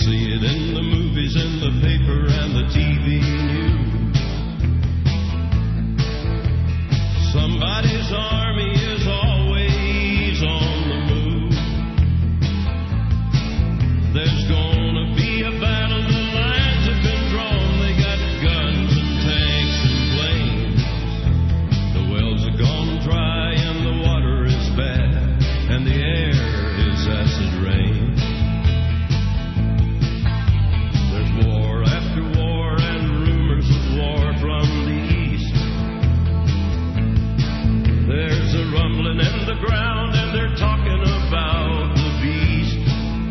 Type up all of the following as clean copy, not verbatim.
see it in the movies, in the paper, and the TV news. Somebody's army is always on the move. There's gonna be a battle, the lines have been drawn. They got guns and tanks and planes. The wells are gone dry and the water is bad, and the air is acid rain. There's war after war and rumors of war from the east. There's a rumbling in the ground and they're talking about the beast.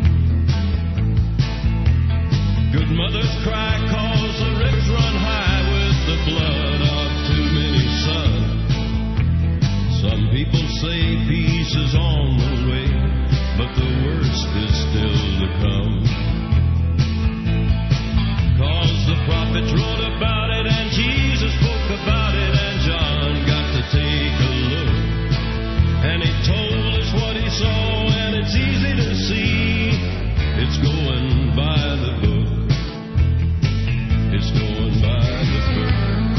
Good mothers cry 'cause the rivers run high with the blood of too many sons. Some people say peace is on the way, but the worst is still to come. 'Cause the prophets wrote about it and Jesus spoke about it, and John got to take a look. And he told us what he saw, and it's easy to see. It's going by the book. It's going by the book.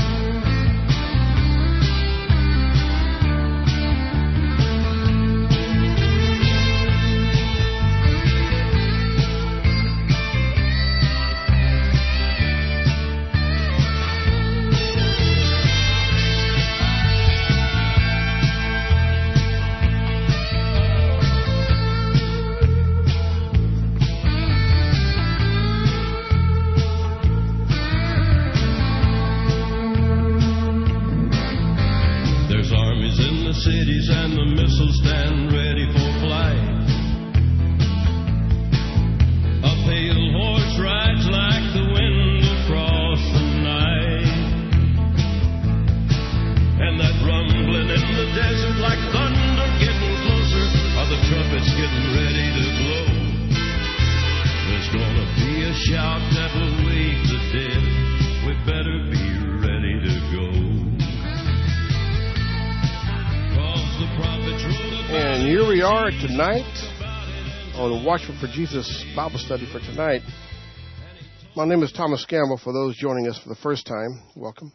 Cities and the missiles stand ready for flight. A pale horse rides like the wind across the night. And that rumbling in the desert like thunder getting closer, are the trumpets getting ready to blow. There's gonna be a shout that will wake the dead. We better be ready to go. And here we are tonight on the Watchman for Jesus Bible study for tonight. My name is Thomas Gamble. For those joining us for the first time, welcome.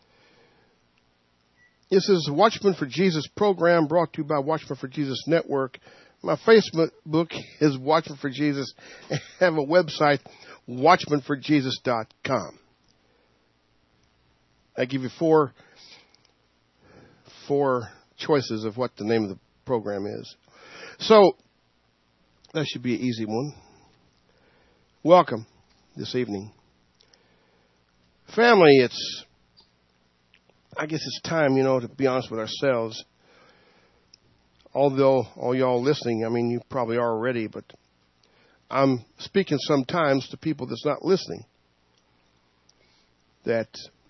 This is Watchman for Jesus program brought to you by Watchman for Jesus Network. My Facebook is Watchman for Jesus. I have a website, watchmanforjesus.com. I give you four choices of what the name of the program is. So, that should be an easy one. Welcome this evening. Family, I guess it's time, to be honest with ourselves. Although all y'all listening, you probably are already, but I'm speaking sometimes to people that's not listening. That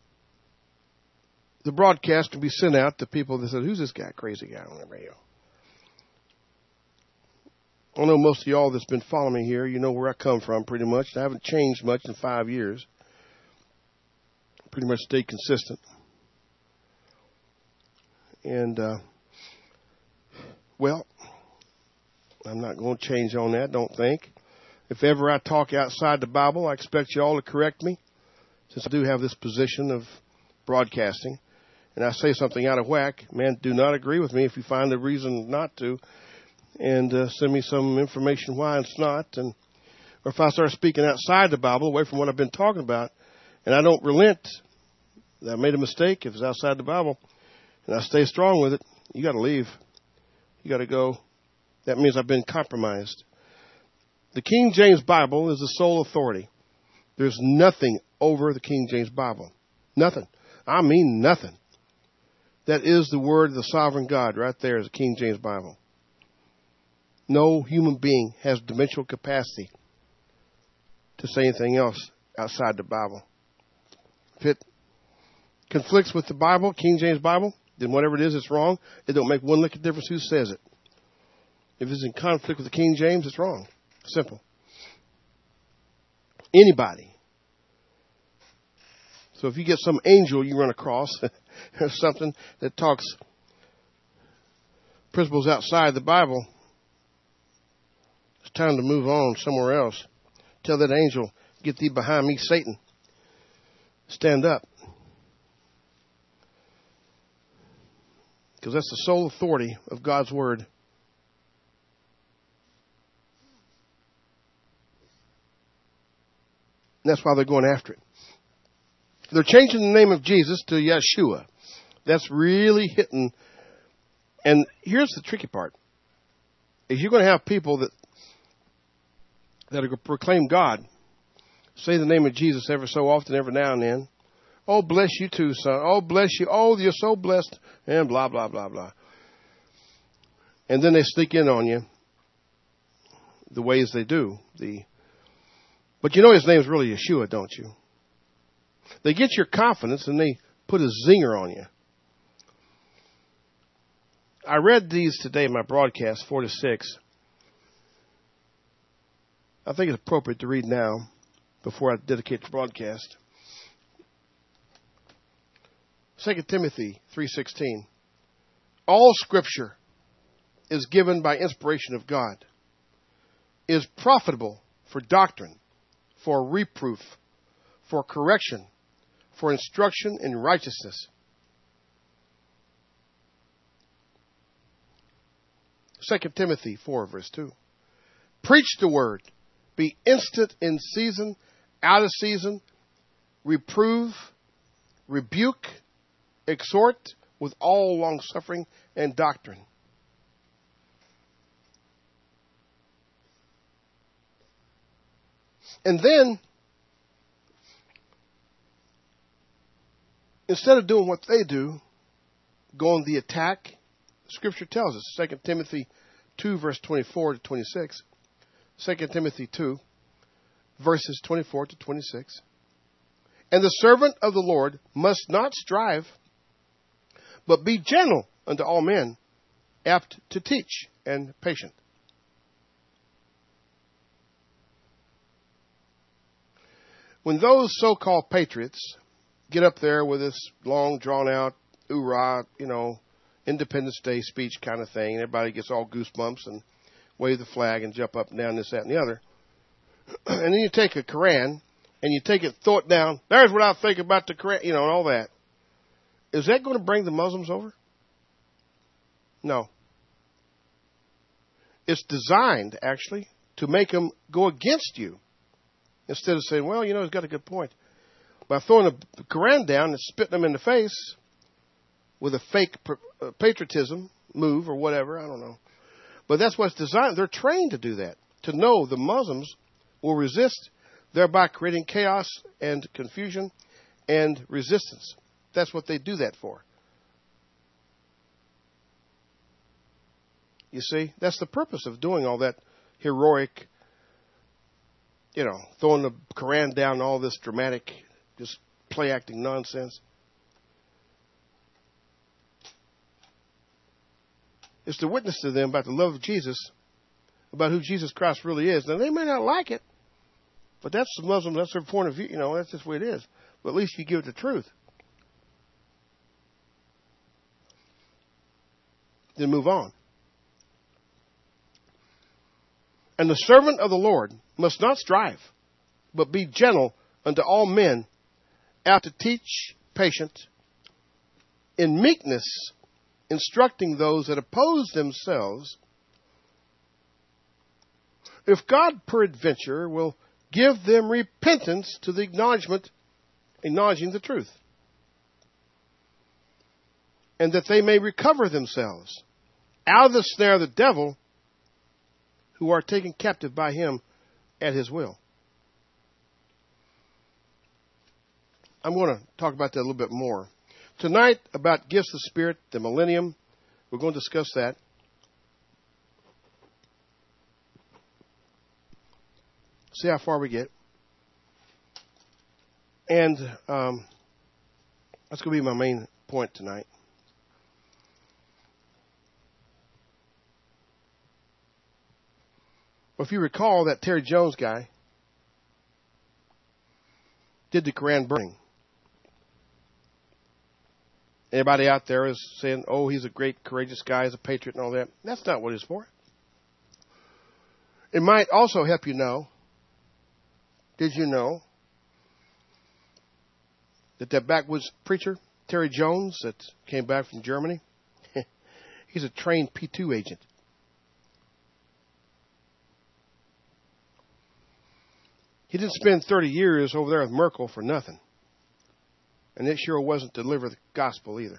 the broadcast can be sent out to people that said, who's this guy, crazy guy on the radio? I know most of y'all that's been following me here, you know where I come from pretty much. I haven't changed much in 5 years. Pretty much stayed consistent. And, I'm not going to change on that, don't think. If ever I talk outside the Bible, I expect you all to correct me, since I do have this position of broadcasting. And I say something out of whack, man, do not agree with me if you find a reason not to. And send me some information why it's not. Or if I start speaking outside the Bible, away from what I've been talking about, and I don't relent that I made a mistake if it's outside the Bible, and I stay strong with it, you got to leave. You got to go. That means I've been compromised. The King James Bible is the sole authority. There's nothing over the King James Bible. Nothing. I mean nothing. That is the word of the sovereign God right there is the King James Bible. No human being has dimensional capacity to say anything else outside the Bible. If it conflicts with the Bible, King James Bible, then whatever it is, it's wrong. It don't make one lick of difference who says it. If it's in conflict with the King James, it's wrong. Simple. Anybody. So if you get some angel you run across or something that talks principles outside the Bible, it's time to move on somewhere else. Tell that angel, get thee behind me, Satan. Stand up. Because that's the sole authority of God's Word. And that's why they're going after it. They're changing the name of Jesus to Yeshua. That's really hitting. And here's the tricky part. Is you're going to have people that are going to proclaim God, say the name of Jesus ever so often, every now and then. Oh, bless you too, son. Oh, bless you. Oh, you're so blessed. And blah, blah, blah, blah. And then they sneak in on you the ways they do. But you know his name is really Yeshua, don't you? They get your confidence and they put a zinger on you. I read these today in my broadcast, 4 to 6. I think it's appropriate to read now before I dedicate the broadcast. 2 Timothy 3:16. All Scripture is given by inspiration of God, is profitable for doctrine, for reproof, for correction, for instruction in righteousness. 2 Timothy 4, verse 2. Preach the word. Be instant in season, out of season. Reprove, rebuke, exhort with all longsuffering and doctrine. And then, instead of doing what they do, go on the attack, Scripture tells us, 2 Timothy 2, verse 24 to 26. 2 Timothy 2, verses 24 to 26. And the servant of the Lord must not strive, but be gentle unto all men, apt to teach, and patient. When those so-called patriots get up there with this long, drawn-out, hoorah, Independence Day speech kind of thing, and everybody gets all goosebumps and wave the flag and jump up and down, this, that, and the other. And then you take a Quran and you take it, throw it down. There's what I think about the Quran, and all that. Is that going to bring the Muslims over? No. It's designed, actually, to make them go against you. Instead of saying, well, he's got a good point. By throwing the Quran down and spitting them in the face with a fake patriotism move or whatever, I don't know. But that's what's designed. They're trained to do that, to know the Muslims will resist, thereby creating chaos and confusion and resistance. That's what they do that for. You see, that's the purpose of doing all that heroic, throwing the Quran down, all this dramatic, just play acting nonsense. Is to witness to them about the love of Jesus, about who Jesus Christ really is. Now, they may not like it, but that's the Muslim, that's their point of view. That's just the way it is. But at least you give it the truth. Then move on. And the servant of the Lord must not strive, but be gentle unto all men, apt to teach, patient, in meekness, instructing those that oppose themselves, if God peradventure will give them repentance to the acknowledging the truth, and that they may recover themselves out of the snare of the devil, who are taken captive by him at his will. I'm going to talk about that a little bit more. Tonight, about gifts of the Spirit, the millennium, we're going to discuss that. See how far we get. And that's going to be my main point tonight. Well, if you recall, that Terry Jones guy did the Quran burning. Anybody out there is saying, oh, he's a great, courageous guy, he's a patriot and all that. That's not what it's for. It might also help you know Did you know that backwoods preacher, Terry Jones, that came back from Germany, he's a trained P2 agent. He didn't spend 30 years over there with Merkel for nothing. And it sure wasn't to deliver the gospel either.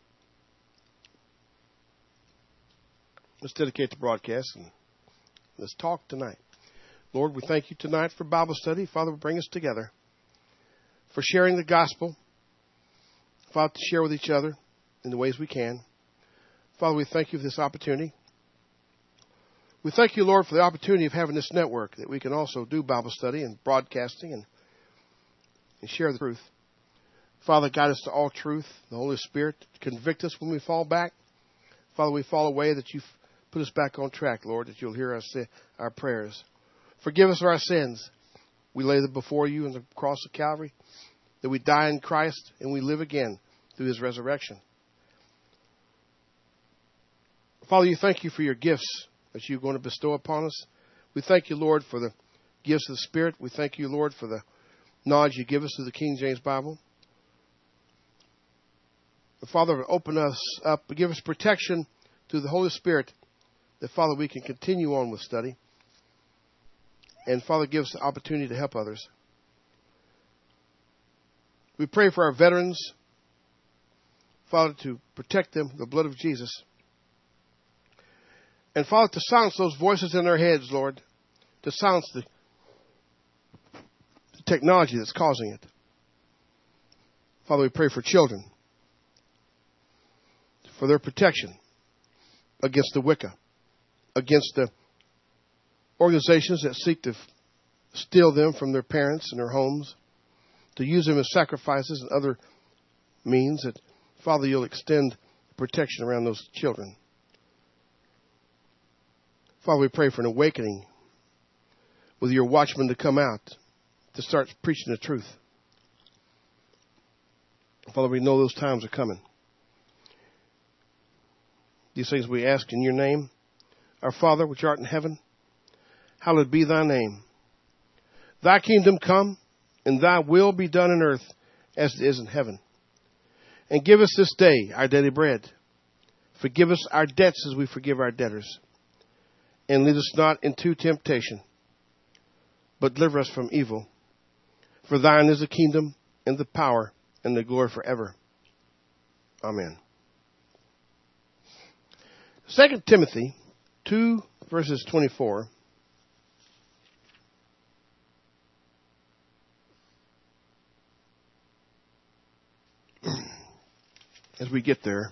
Let's dedicate the broadcast and let's talk tonight. Lord, we thank you tonight for Bible study. Father, bring us together for sharing the gospel. Father, to share with each other in the ways we can. Father, we thank you for this opportunity. We thank you, Lord, for the opportunity of having this network that we can also do Bible study and broadcasting and share the truth. Father, guide us to all truth. The Holy Spirit convict us when we fall back. Father, we fall away, that you've put us back on track, Lord, that you'll hear us say our prayers. Forgive us our sins. We lay them before you on the cross of Calvary, that we die in Christ and we live again through his resurrection. Father, you thank you for your gifts that you're going to bestow upon us. We thank you, Lord, for the gifts of the Spirit. We thank you, Lord, for the knowledge you give us through the King James Bible. Father, open us up, give us protection through the Holy Spirit, that, Father, we can continue on with study. And, Father, give us the opportunity to help others. We pray for our veterans, Father, to protect them with the blood of Jesus. And, Father, to silence those voices in their heads, Lord, to silence the technology that's causing it. Father, we pray for children, for their protection against the Wicca, against the organizations that seek to steal them from their parents and their homes, to use them as sacrifices and other means, that, Father, you'll extend protection around those children. Father, we pray for an awakening with your watchmen to come out, to start preaching the truth. Father, we know those times are coming. These things we ask in your name. Our Father, which art in heaven, hallowed be thy name. Thy kingdom come, and thy will be done on earth as it is in heaven. And give us this day our daily bread. Forgive us our debts as we forgive our debtors. And lead us not into temptation, but deliver us from evil. For thine is the kingdom, and the power, and the glory forever. Amen. 2 Timothy 2, verses 24. As we get there,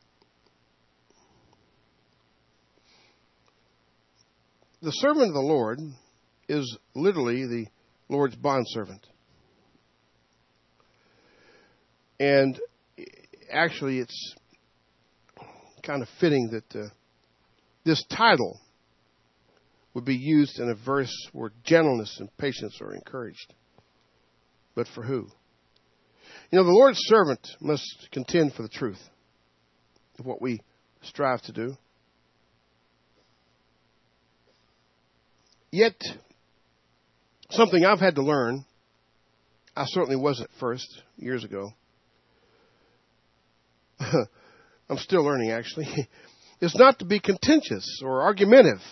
the servant of the Lord is literally the Lord's bondservant. And actually, it's kind of fitting that this title would be used in a verse where gentleness and patience are encouraged. But for who? You know, the Lord's servant must contend for the truth of what we strive to do. Yet, something I've had to learn, I certainly was at first, years ago. I'm still learning, actually. Is not to be contentious or argumentative.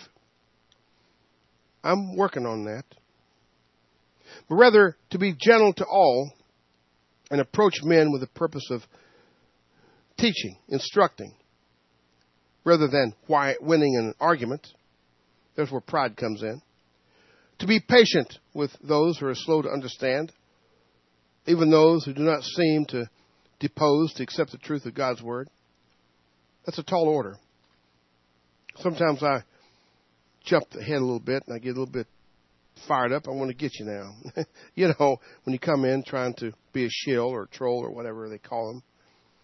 I'm working on that. But rather to be gentle to all and approach men with the purpose of teaching, instructing, rather than winning an argument. There's where pride comes in. To be patient with those who are slow to understand, even those who do not seem to depose to accept the truth of God's word. That's a tall order. Sometimes I jump ahead a little bit and I get a little bit fired up. I want to get you now. You know, when you come in trying to be a shill or a troll or whatever they call them.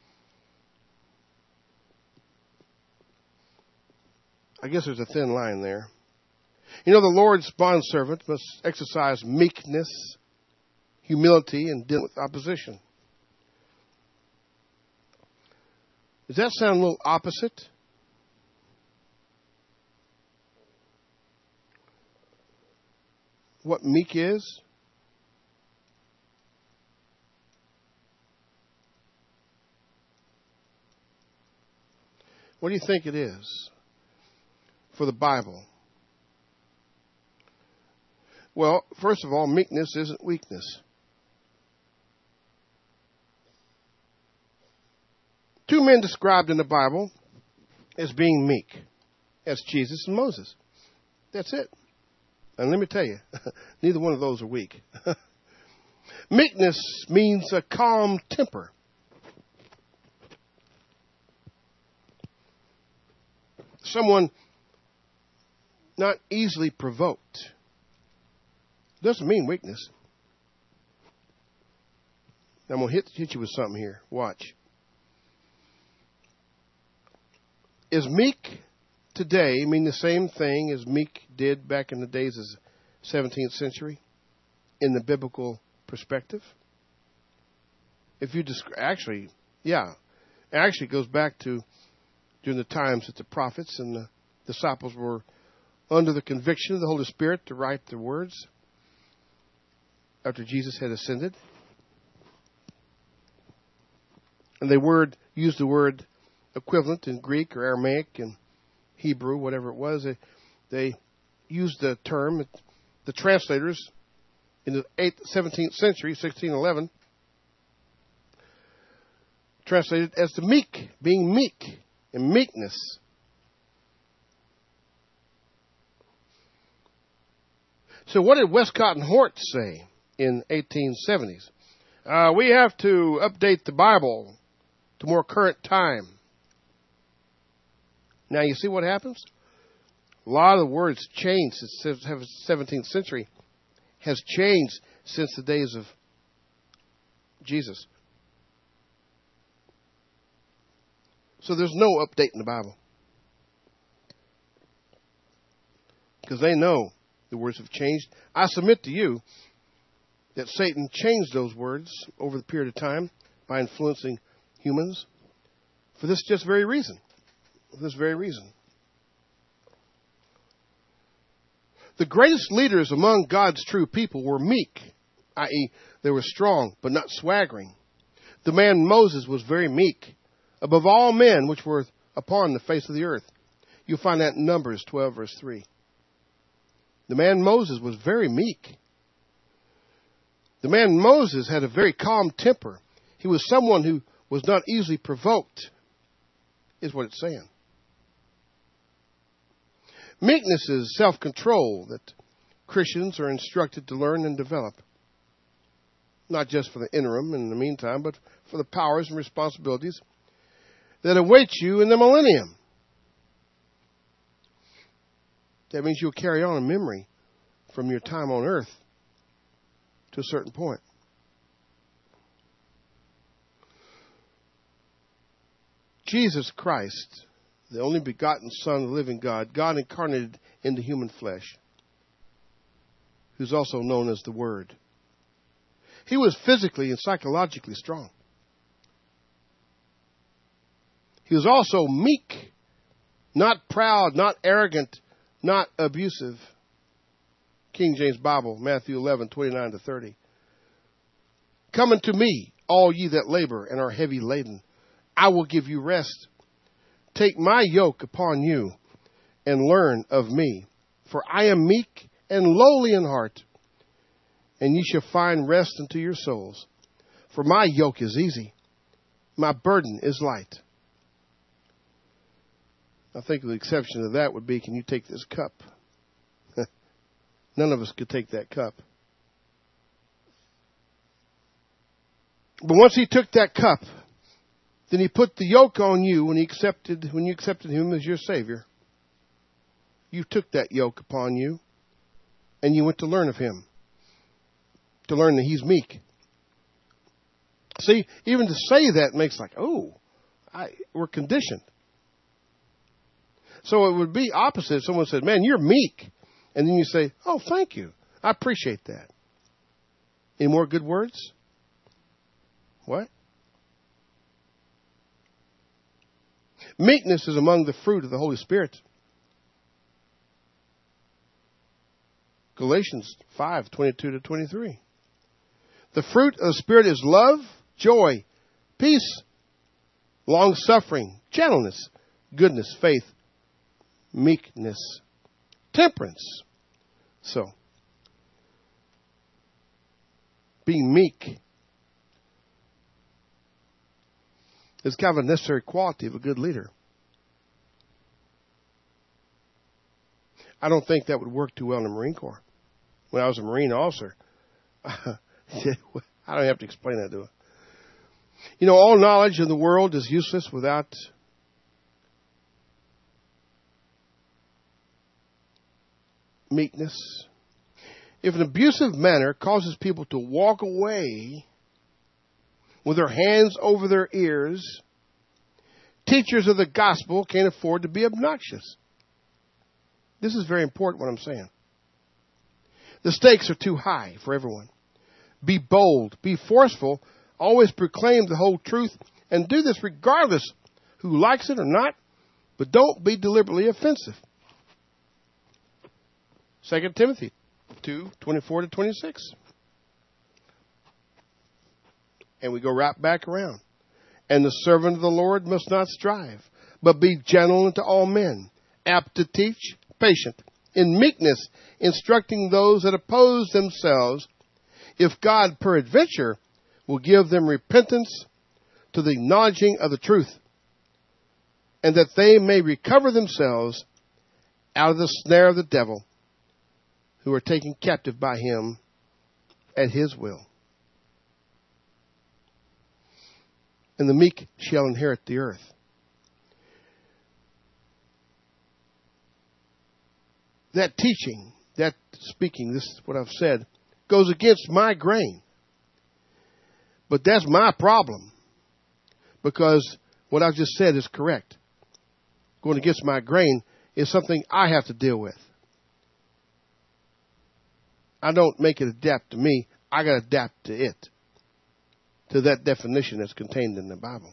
I guess there's a thin line there. You know, the Lord's bondservant must exercise meekness, humility, and deal with opposition. Does that sound a little opposite? What meek is? What do you think it is for the Bible? Well, first of all, meekness isn't weakness. Two men described in the Bible as being meek. That's Jesus and Moses. That's it. And let me tell you, neither one of those are weak. Meekness means a calm temper. Someone not easily provoked. Doesn't mean weakness. I'm going to hit you with something here. Watch. Is meek today mean the same thing as meek did back in the days of the 17th century in the biblical perspective? If you actually it goes back to during the times that the prophets and the disciples were under the conviction of the Holy Spirit to write the words after Jesus had ascended. And they used the word equivalent in Greek or Aramaic and Hebrew, whatever it was. They used the term, the translators in the 17th century, 1611, translated as the meek, being meek and meekness. So what did Westcott and Hort say in 1870s? We have to update the Bible to more current time. Now, you see what happens? A lot of the words changed since the 17th century, has changed since the days of Jesus. So there's no update in the Bible. Because they know the words have changed. I submit to you that Satan changed those words over the period of time by influencing humans for this just very reason. For this very reason. The greatest leaders among God's true people were meek, i.e., they were strong but not swaggering. The man Moses was very meek, above all men which were upon the face of the earth. You'll find that in Numbers 12, verse 3. The man Moses was very meek. The man Moses had a very calm temper. He was someone who was not easily provoked, is what it's saying. Meekness is self-control that Christians are instructed to learn and develop. Not just for the interim and in the meantime, but for the powers and responsibilities that await you in the millennium. That means you'll carry on a memory from your time on earth to a certain point. Jesus Christ, the only begotten Son of the living God, God incarnated into human flesh, who's also known as the Word. He was physically and psychologically strong. He was also meek, not proud, not arrogant, not abusive. King James Bible, Matthew 11, 29 to 30. Come unto me, all ye that labor and are heavy laden. I will give you rest. Take my yoke upon you and learn of me. For I am meek and lowly in heart, and ye shall find rest unto your souls. For my yoke is easy, my burden is light. I think the exception to that would be, can you take this cup? None of us could take that cup. But once he took that cup, then he put the yoke on you when you accepted him as your Savior. You took that yoke upon you, and you went to learn of him, to learn that he's meek. See, even to say that makes like, we're conditioned. So it would be opposite if someone said, man, you're meek. And then you say, oh, thank you. I appreciate that. Any more good words? What? Meekness is among the fruit of the Holy Spirit. Galatians 5, 22 to 23. The fruit of the Spirit is love, joy, peace, long-suffering, gentleness, goodness, faith, meekness, temperance. So, being meek is kind of a necessary quality of a good leader. I don't think that would work too well in the Marine Corps. When I was a Marine officer, I don't have to explain that to her. You know, all knowledge in the world is useless without meekness. If an abusive manner causes people to walk away with their hands over their ears, teachers of the gospel can't afford to be obnoxious. This is very important what I'm saying. The stakes are too high for everyone. Be bold, be forceful, always proclaim the whole truth, and do this regardless who likes it or not, but don't be deliberately offensive. 2 Timothy 2:24-26. And we go right back around. And the servant of the Lord must not strive, but be gentle unto all men, apt to teach, patient, in meekness, instructing those that oppose themselves, if God peradventure will give them repentance to the acknowledging of the truth, and that they may recover themselves out of the snare of the devil, who are taken captive by him at his will. And the meek shall inherit the earth. That teaching, that speaking, this is what I've said, goes against my grain. But that's my problem. Because what I've just said is correct. Going against my grain is something I have to deal with. I don't make it adapt to me. I got to adapt to it. To that definition that's contained in the Bible.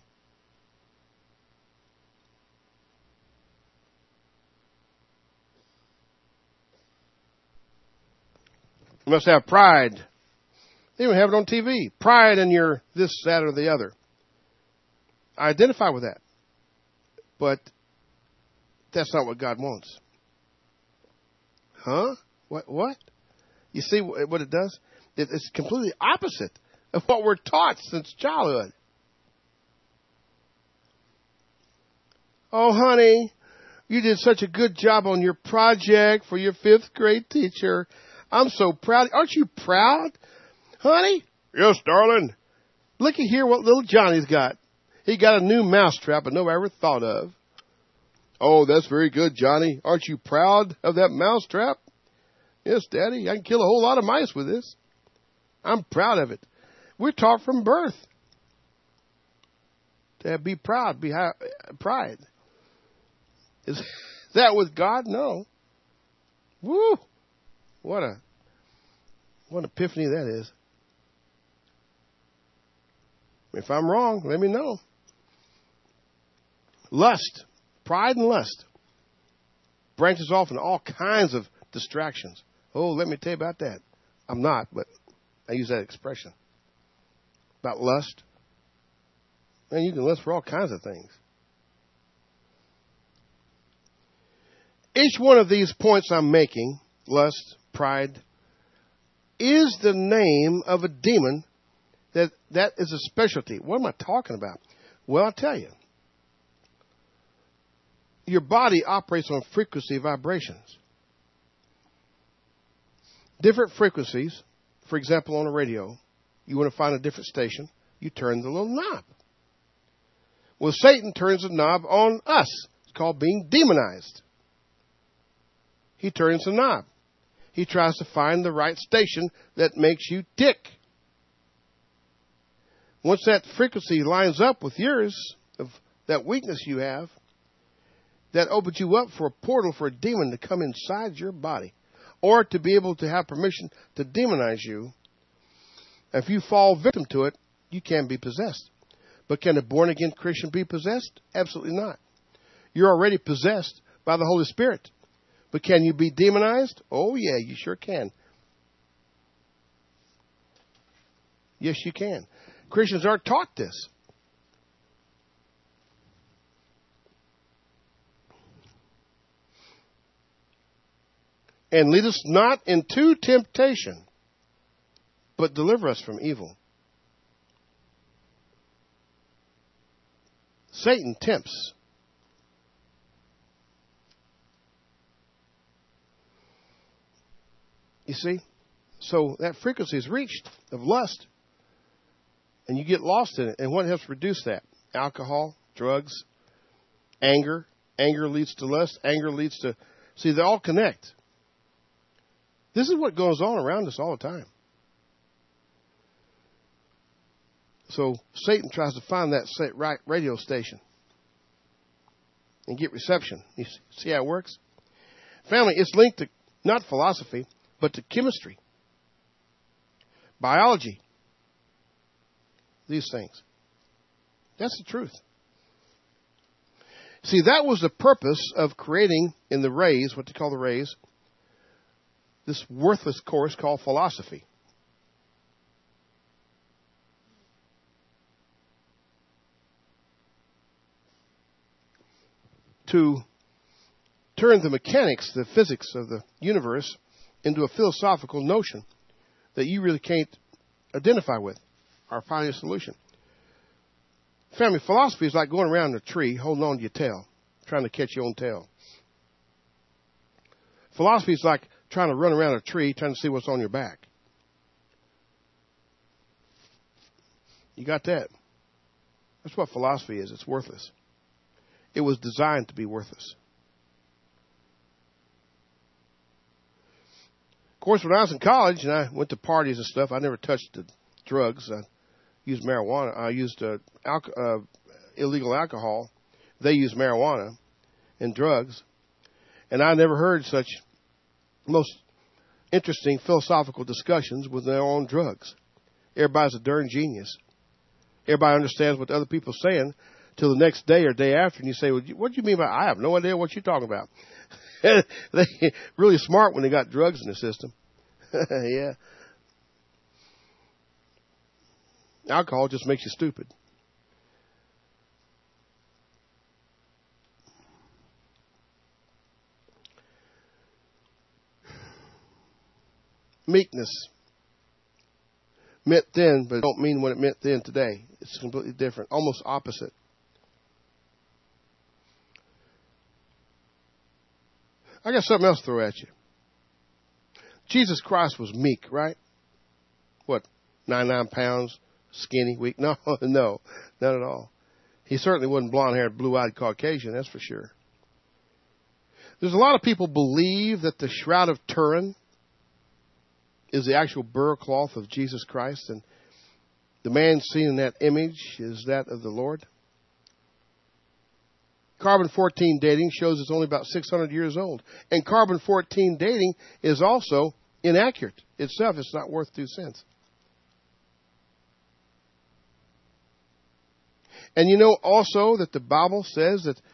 You must have pride. They even have it on TV. Pride in your this, that, or the other. I identify with that. But that's not what God wants. Huh? What? You see what it does? It's completely opposite of what we're taught since childhood. Oh, honey, you did such a good job on your project for your 5th grade teacher. I'm so proud. Aren't you proud, honey? Yes, darling. Look at here what little Johnny's got. He got a new mousetrap that nobody ever thought of. Oh, that's very good, Johnny. Aren't you proud of that mousetrap? Yes, Daddy. I can kill a whole lot of mice with this. I'm proud of it. We're taught from birth to be proud, pride. Is that with God? No. Woo! What epiphany that is. If I'm wrong, let me know. Lust, pride and lust, branches off into all kinds of distractions. Oh, let me tell you about that. I'm not, but I use that expression. About lust. Man, you can lust for all kinds of things. Each one of these points I'm making, lust, pride, is the name of a demon that is a specialty. What am I talking about? Well, I'll tell you. Your body operates on frequency vibrations. Different frequencies, for example, on a radio, you want to find a different station, you turn the little knob. Well, Satan turns the knob on us. It's called being demonized. He turns the knob. He tries to find the right station that makes you tick. Once that frequency lines up with yours, of that weakness you have, that opens you up for a portal for a demon to come inside your body. Or to be able to have permission to demonize you. If you fall victim to it, you can be possessed. But can a born-again Christian be possessed? Absolutely not. You're already possessed by the Holy Spirit. But can you be demonized? Oh, yeah, you sure can. Yes, you can. Christians aren't taught this. And lead us not into temptation, but deliver us from evil. Satan tempts. You see? So that frequency is reached of lust, and you get lost in it. And what helps reduce that? Alcohol, drugs, anger. Anger leads to lust. Anger leads to... See, they all connect. This is what goes on around us all the time. So Satan tries to find that right radio station and get reception. You see how it works? Family, it's linked to not philosophy, but to chemistry, biology, these things. That's the truth. See, that was the purpose of creating in the rays, what they call the rays, this worthless course called philosophy. To turn the mechanics, the physics of the universe into a philosophical notion that you really can't identify with or find a solution. Family, philosophy is like going around a tree holding on to your tail, trying to catch your own tail. Philosophy is like trying to run around a tree, trying to see what's on your back. You got that? That's what philosophy is. It's worthless. It was designed to be worthless. Of course, when I was in college and I went to parties and stuff, I never touched the drugs. I used marijuana. I used illegal alcohol. They used marijuana and drugs. And I never heard such most interesting philosophical discussions with their own drugs. Everybody's a darn genius. Everybody understands what the other people are saying till the next day or day after, and you say, well, what do you mean by, I have no idea what you're talking about. They're really smart when they got drugs in the system. Yeah. Alcohol just makes you stupid. Meekness meant then, but it don't mean what it meant then today. It's completely different, almost opposite. I got something else to throw at you. Jesus Christ was meek, right? What, 99 pounds, skinny, weak? No, no, not at all. He certainly wasn't blonde-haired, blue-eyed Caucasian, that's for sure. There's a lot of people believe that the Shroud of Turin is the actual burial cloth of Jesus Christ, and the man seen in that image is that of the Lord. Carbon-14 dating shows it's only about 600 years old. And carbon-14 dating is also inaccurate itself. It's not worth 2 cents. And you know also that the Bible says that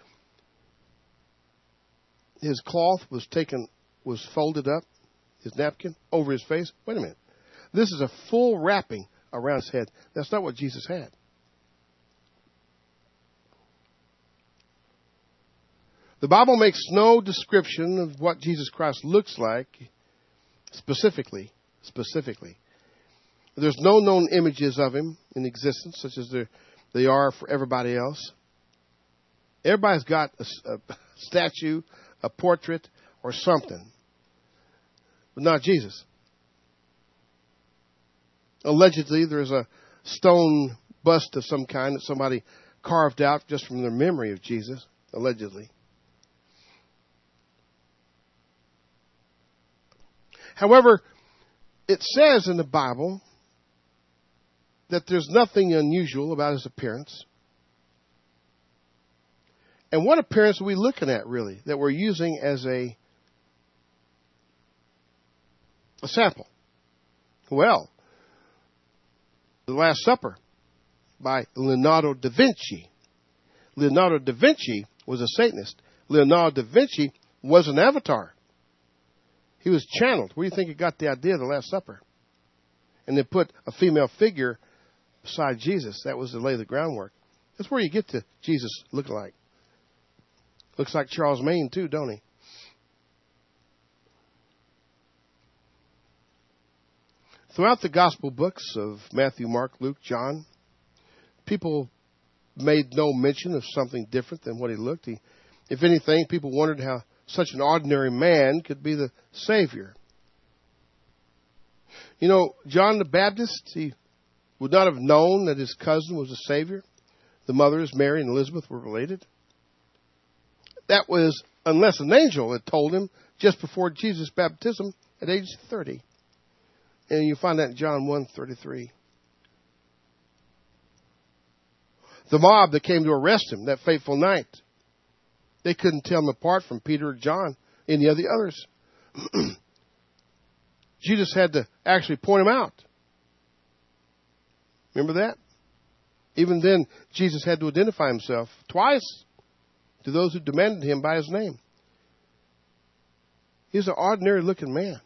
his cloth was folded up, his napkin, over his face. Wait a minute. This is a full wrapping around his head. That's not what Jesus had. The Bible makes no description of what Jesus Christ looks like specifically. There's no known images of him in existence, such as they are for everybody else. Everybody's got a statue, a portrait, or something, but not Jesus. Allegedly, there's a stone bust of some kind that somebody carved out just from their memory of Jesus, allegedly. However, it says in the Bible that there's nothing unusual about his appearance. And what appearance are we looking at, really, that we're using as a sample? Well, The Last Supper by Leonardo da Vinci. Leonardo da Vinci was a Satanist. Leonardo da Vinci was an avatar. He was channeled. Where do you think he got the idea of the Last Supper? And then put a female figure beside Jesus. That was to lay the groundwork. That's where you get to Jesus looking like. Looks like Charles Maine too, don't he? Throughout the gospel books of Matthew, Mark, Luke, John, people made no mention of something different than what he looked. If anything, people wondered how such an ordinary man could be the Savior. You know, John the Baptist, he would not have known that his cousin was a Savior. The mothers, Mary and Elizabeth, were related. That was unless an angel had told him just before Jesus' baptism at age 30. And you find that in John 1:33. The mob that came to arrest him that fateful night, they couldn't tell him apart from Peter or John, any of the others. Jesus had to actually point him out. Remember that? Even then, Jesus had to identify himself twice to those who demanded him by his name. He's an ordinary-looking man.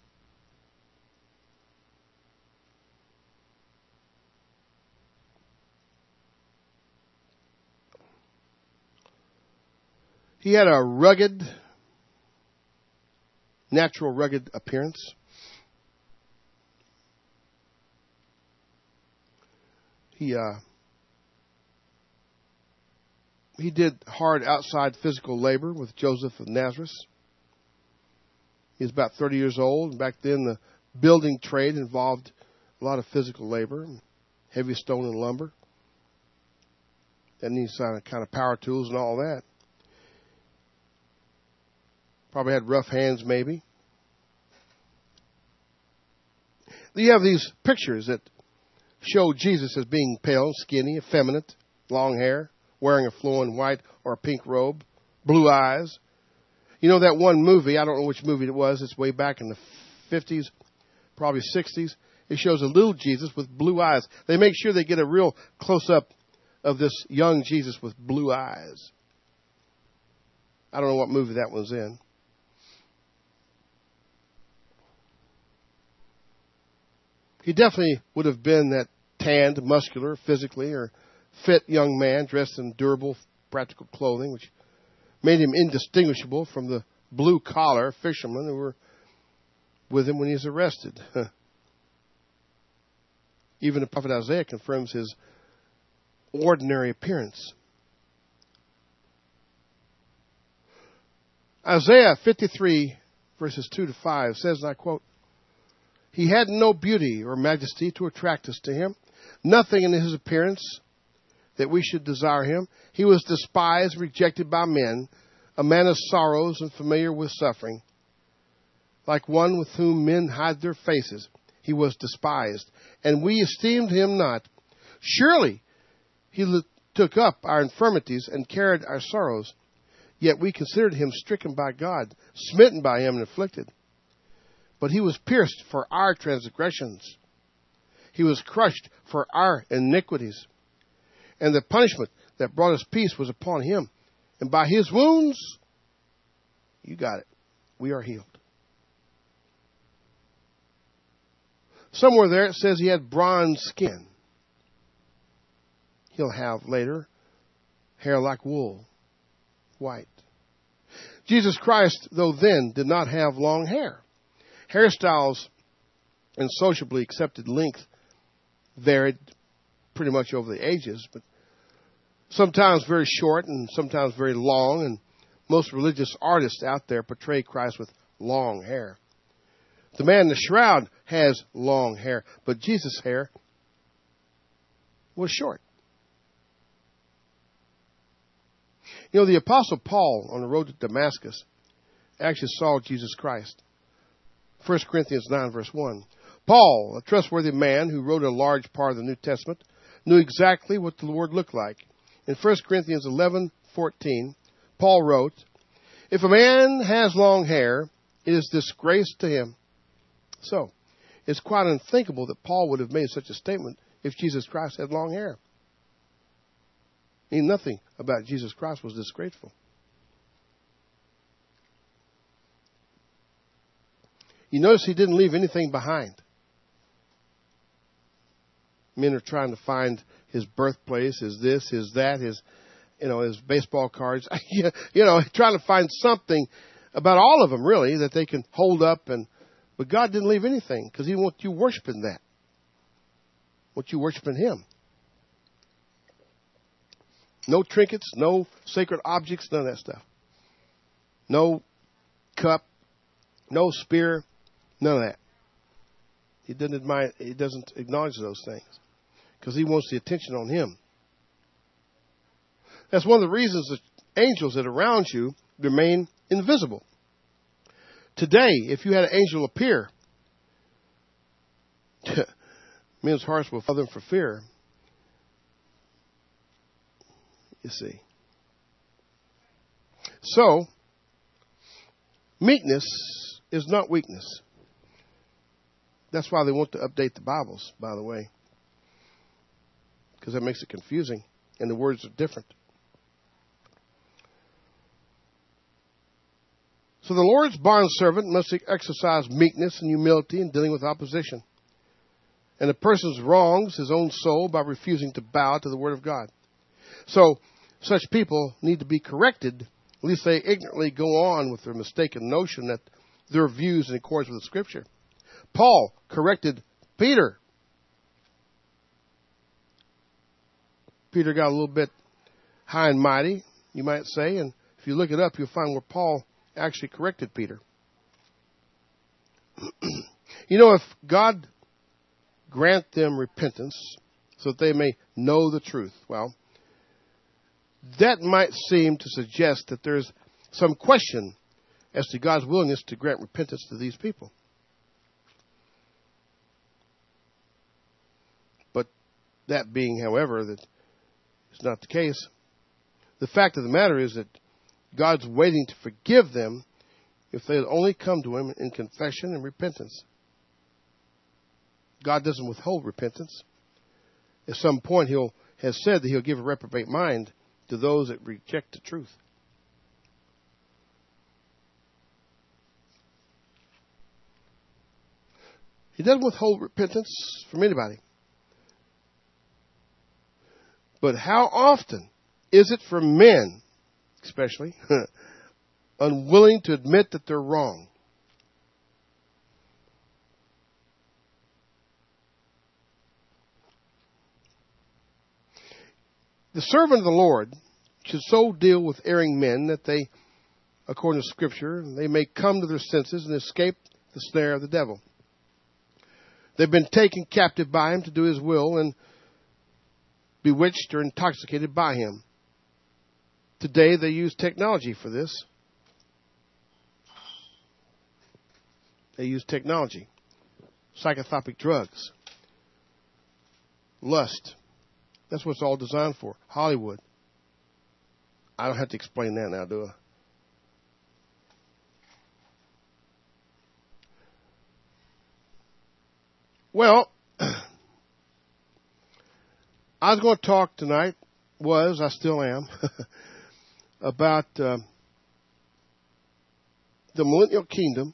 He had a rugged, natural rugged appearance. He did hard outside physical labor with Joseph of Nazareth. He was about 30 years old, and back then the building trade involved a lot of physical labor, heavy stone and lumber. That needs kind of power tools and all that. Probably had rough hands, maybe. You have these pictures that show Jesus as being pale, skinny, effeminate, long hair, wearing a flowing white or a pink robe, blue eyes. You know that one movie, I don't know which movie it was, it's way back in the 50s, probably 60s. It shows a little Jesus with blue eyes. They make sure they get a real close-up of this young Jesus with blue eyes. I don't know what movie that was in. He definitely would have been that tanned, muscular, physically, or fit young man dressed in durable, practical clothing, which made him indistinguishable from the blue-collar fishermen who were with him when he was arrested. Even the prophet Isaiah confirms his ordinary appearance. Isaiah 53, verses 2 to 5 says, and I quote, "He had no beauty or majesty to attract us to him, nothing in his appearance that we should desire him. He was despised and rejected by men, a man of sorrows and familiar with suffering. Like one with whom men hide their faces, he was despised, and we esteemed him not. Surely he took up our infirmities and carried our sorrows. Yet we considered him stricken by God, smitten by him and afflicted. But he was pierced for our transgressions. He was crushed for our iniquities. And the punishment that brought us peace was upon him. And by his wounds, you got it, we are healed." Somewhere there it says he had bronze skin. He'll have later hair like wool, white. Jesus Christ, though then, did not have long hair. Hairstyles and sociably accepted length varied pretty much over the ages, but sometimes very short and sometimes very long, and most religious artists out there portray Christ with long hair. The man in the shroud has long hair, but Jesus' hair was short. You know, the Apostle Paul on the road to Damascus actually saw Jesus Christ. 1 Corinthians 9, verse 1. Paul, a trustworthy man who wrote a large part of the New Testament, knew exactly what the Lord looked like. In 1 Corinthians 11:14, Paul wrote, "If a man has long hair, it is disgrace to him." So, it's quite unthinkable that Paul would have made such a statement if Jesus Christ had long hair. Nothing about Jesus Christ was disgraceful. You notice he didn't leave anything behind. Men are trying to find his birthplace, his this, his that, his baseball cards. Trying to find something about all of them, really, that they can hold up and But God didn't leave anything because He wants you worshiping that. Wants you worshiping Him. No trinkets, no sacred objects, none of that stuff. No cup, no spear, none of that. He doesn't acknowledge those things because He wants the attention on Him. That's one of the reasons the angels that are around you remain invisible. Today, if you had an angel appear, men's hearts will fail them for fear. You see. So, meekness is not weakness. That's why they want to update the Bibles, by the way, because that makes it confusing, and the words are different. So the Lord's bondservant must exercise meekness and humility in dealing with opposition. And a person wrongs his own soul by refusing to bow to the Word of God. So such people need to be corrected, lest they ignorantly go on with their mistaken notion that their views in accordance with the Scripture. Paul corrected Peter. Peter got a little bit high and mighty, you might say, and if you look it up, you'll find where Paul actually corrected Peter. You know, if God grant them repentance so that they may know the truth, well, that might seem to suggest that there's some question as to God's willingness to grant repentance to these people. But that being, however, that is not the case. The fact of the matter is that God's waiting to forgive them if they only come to Him in confession and repentance. God doesn't withhold repentance. At some point, He has said that He'll give a reprobate mind to those that reject the truth. He doesn't withhold repentance from anybody. But how often is it for men, especially, unwilling to admit that they're wrong? The servant of the Lord should so deal with erring men that they, according to Scripture, they may come to their senses and escape the snare of the devil. They've been taken captive by him to do his will and bewitched or intoxicated by him. Today they use technology for this. They use technology, psychotropic drugs, lust. That's what it's all designed for. Hollywood. I don't have to explain that now, do I? Well, I was going to talk tonight, I still am, about the millennial kingdom.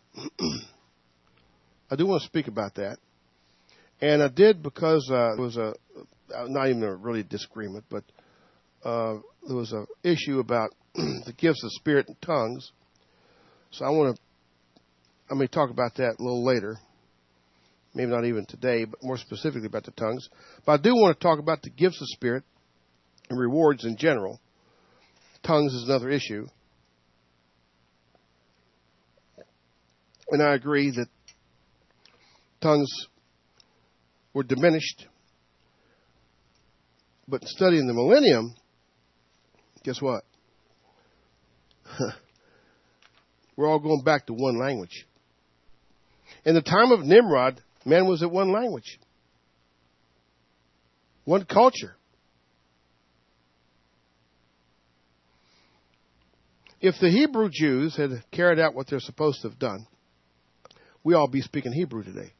I do want to speak about that. And I did because there was not even a really disagreement, but there was an issue about the gifts of spirit and tongues. So I may talk about that a little later. Maybe not even today, but more specifically about the tongues. But I do want to talk about the gifts of spirit and rewards in general. Tongues is another issue. And I agree that tongues were diminished. But in studying the millennium, guess what? We're all going back to one language. In the time of Nimrod, man was at one language, one culture. If the Hebrew Jews had carried out what they're supposed to have done, we'd all be speaking Hebrew today.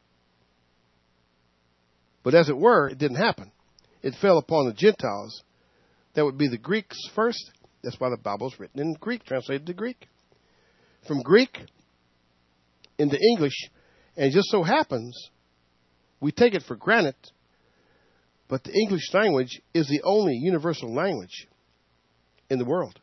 But as it were, it didn't happen. It fell upon the Gentiles. That would be the Greeks first. That's why the Bible's written in Greek, translated to Greek. From Greek into English. And it just so happens, we take it for granted, but the English language is the only universal language in the world.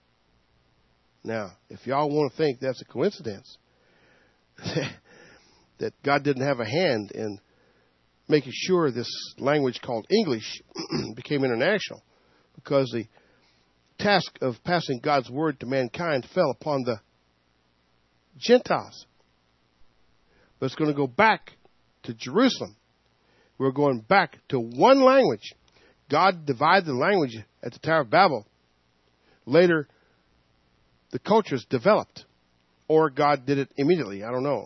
Now, if y'all want to think that's a coincidence, that God didn't have a hand in making sure this language called English became international, because the task of passing God's word to mankind fell upon the Gentiles. But it's going to go back to Jerusalem. We're going back to one language. God divided the language at the Tower of Babel. Later, the cultures developed. Or God did it immediately. I don't know.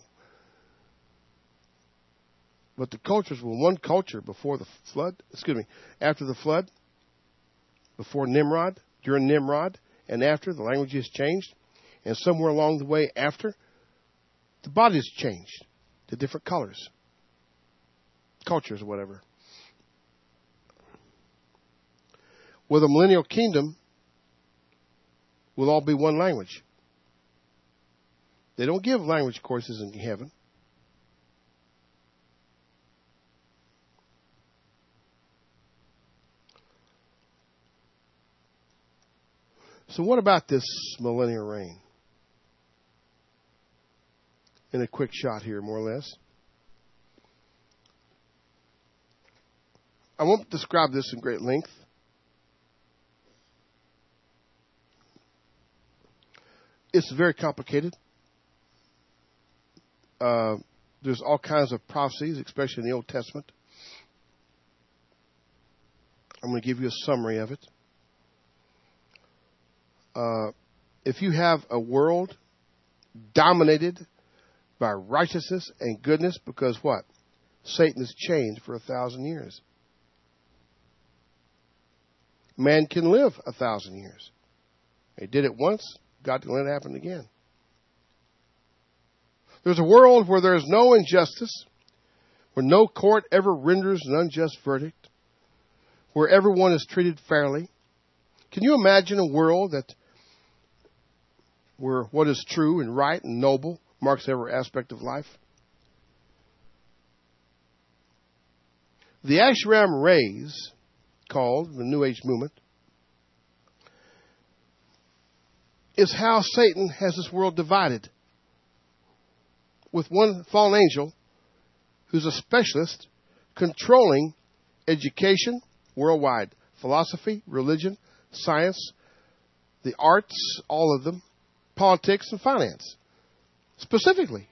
But the cultures were one culture before the flood. After the flood, before Nimrod, during Nimrod, and after, the languages changed. And somewhere along the way after, the bodies changed to different colors, cultures or whatever. With a millennial kingdom, we'll all be one language. They don't give language courses in heaven. So what about this millennial reign? In a quick shot here, more or less. I won't describe this in great length. It's very complicated. There's all kinds of prophecies, especially in the Old Testament. I'm going to give you a summary of it. If you have a world dominated by righteousness and goodness, because what? Satan has chained for 1,000 years. Man can live 1,000 years. He did it once. God can let it happen again. There's a world where there is no injustice, where no court ever renders an unjust verdict, where everyone is treated fairly. Can you imagine a world where what is true and right and noble marks every aspect of life? The Ashram rays, called the New Age movement, is how Satan has this world divided, with one fallen angel who's a specialist controlling education worldwide, philosophy, religion, science, the arts, all of them, politics and finance, specifically.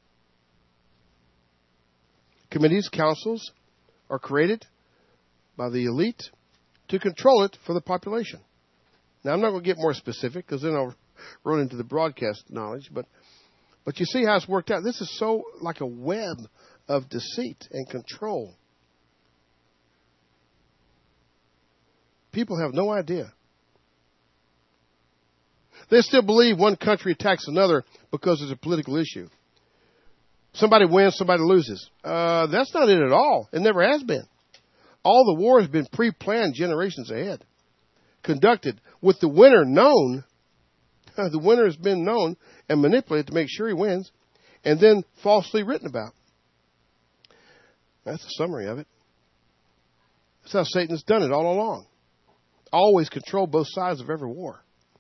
Committees, councils are created by the elite to control it for the population. Now, I'm not going to get more specific because then I'll run into the broadcast knowledge, but you see how it's worked out. This is so like a web of deceit and control. People have no idea. They still believe one country attacks another because it's a political issue. Somebody wins, somebody loses. That's not it at all. It never has been. All the war has been pre-planned generations ahead, conducted with the winner known. The winner has been known and manipulated to make sure he wins, and then falsely written about. That's a summary of it. That's how Satan's done it all along. Always control both sides of every war.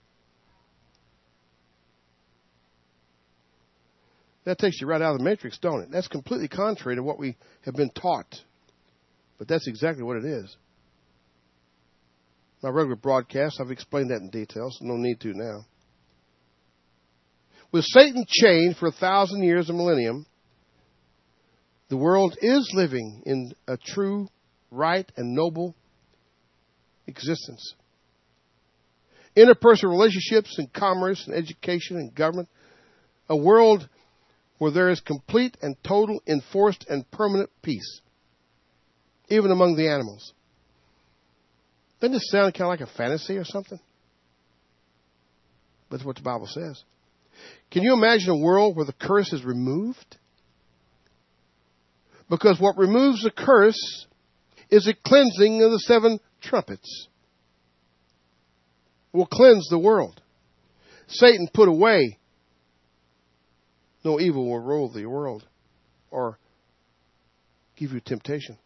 That takes you right out of the matrix, don't it? That's completely contrary to what we have been taught. But that's exactly what it is. My regular broadcast, I've explained that in detail, so no need to now. With Satan chained for 1,000 years, a millennium, the world is living in a true, right, and noble existence. Interpersonal relationships and commerce and education and government. A world where there is complete and total, enforced and permanent peace, even among the animals. Doesn't this sound kind of like a fantasy or something? But that's what the Bible says. Can you imagine a world where the curse is removed? Because what removes the curse is a cleansing of the 7 trumpets. Will cleanse the world. Satan put away. No evil will rule the world or give you temptation.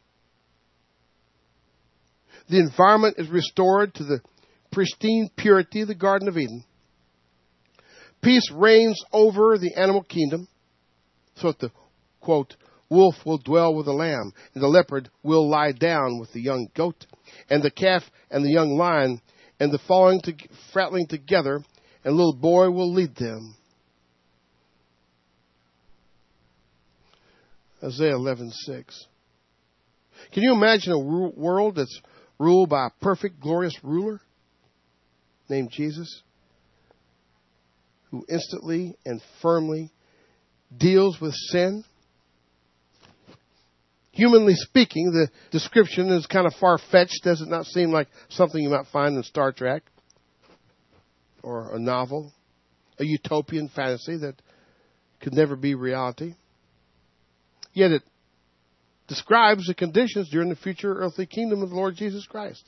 The environment is restored to the pristine purity of the Garden of Eden. Peace reigns over the animal kingdom, so that the quote, wolf will dwell with the lamb, and the leopard will lie down with the young goat, and the calf and the young lion, and the fatling together, and a little boy will lead them. Isaiah 11:6. Can you imagine a world that's ruled by a perfect, glorious ruler named Jesus, who instantly and firmly deals with sin? Humanly speaking, the description is kind of far-fetched. Does it not seem like something you might find in Star Trek or a novel, a utopian fantasy that could never be reality? Yet it describes the conditions during the future earthly kingdom of the Lord Jesus Christ.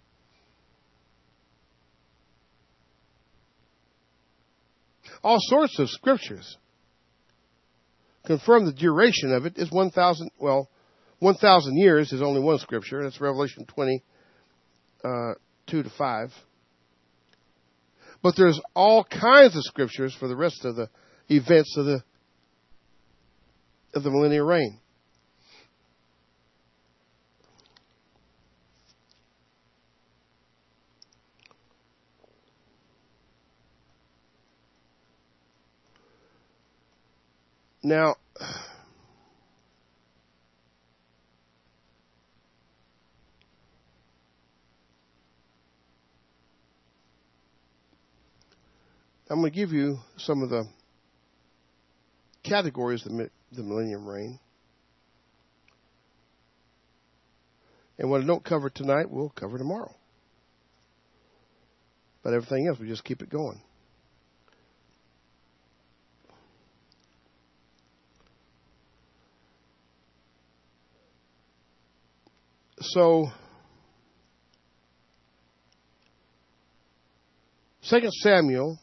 All sorts of scriptures confirm the duration of it is 1,000. Well, 1,000 years is only one scripture. That's Revelation 20, 2-5. But there's all kinds of scriptures for the rest of the events of the millennial reign. Now, I'm going to give you some of the categories of the millennium reign. And what I don't cover tonight, we'll cover tomorrow. But everything else, we just keep it going. So, 2 Samuel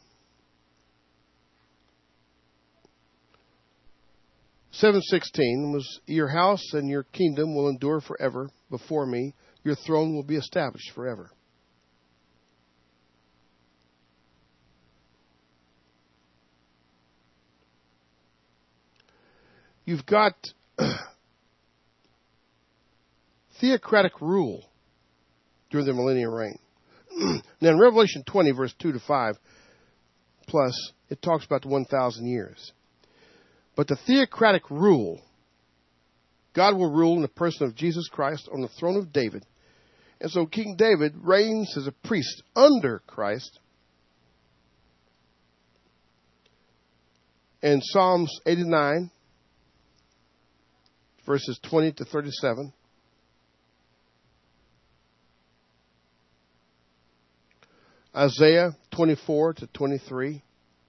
7:16 was, your house and your kingdom will endure forever before me. Your throne will be established forever. You've got theocratic rule during the millennial reign. Now in Revelation 20, verse 2-5, plus, it talks about the 1,000 years. But the theocratic rule, God will rule in the person of Jesus Christ on the throne of David. And so King David reigns as a priest under Christ. And Psalms 89, verses 20-37. Isaiah 24-23.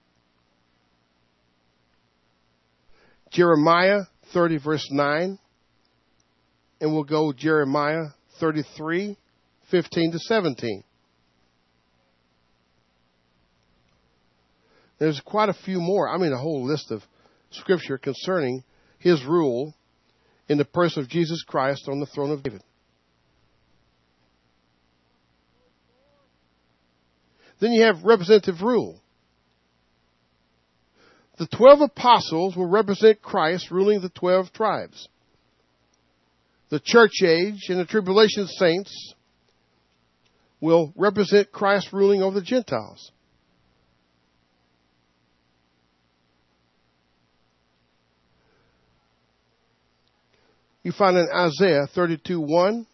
Jeremiah 30, verse 9. And we'll go Jeremiah 33, 15-17. There's quite a few more. I mean, a whole list of scripture concerning his rule in the person of Jesus Christ on the throne of David. Then you have representative rule. The 12 apostles will represent Christ ruling the 12 tribes. The church age and the tribulation saints will represent Christ ruling over the Gentiles. You find in Isaiah 32:1,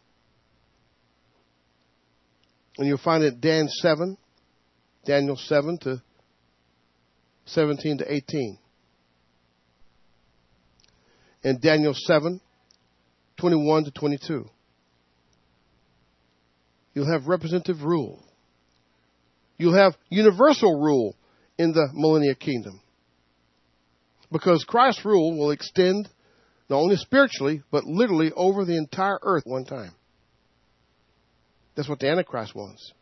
and you'll find it in Daniel 7:17-18. And Daniel 7:21-22. You'll have representative rule. You'll have universal rule in the millennial kingdom. Because Christ's rule will extend not only spiritually, but literally over the entire earth one time. That's what the Antichrist wants.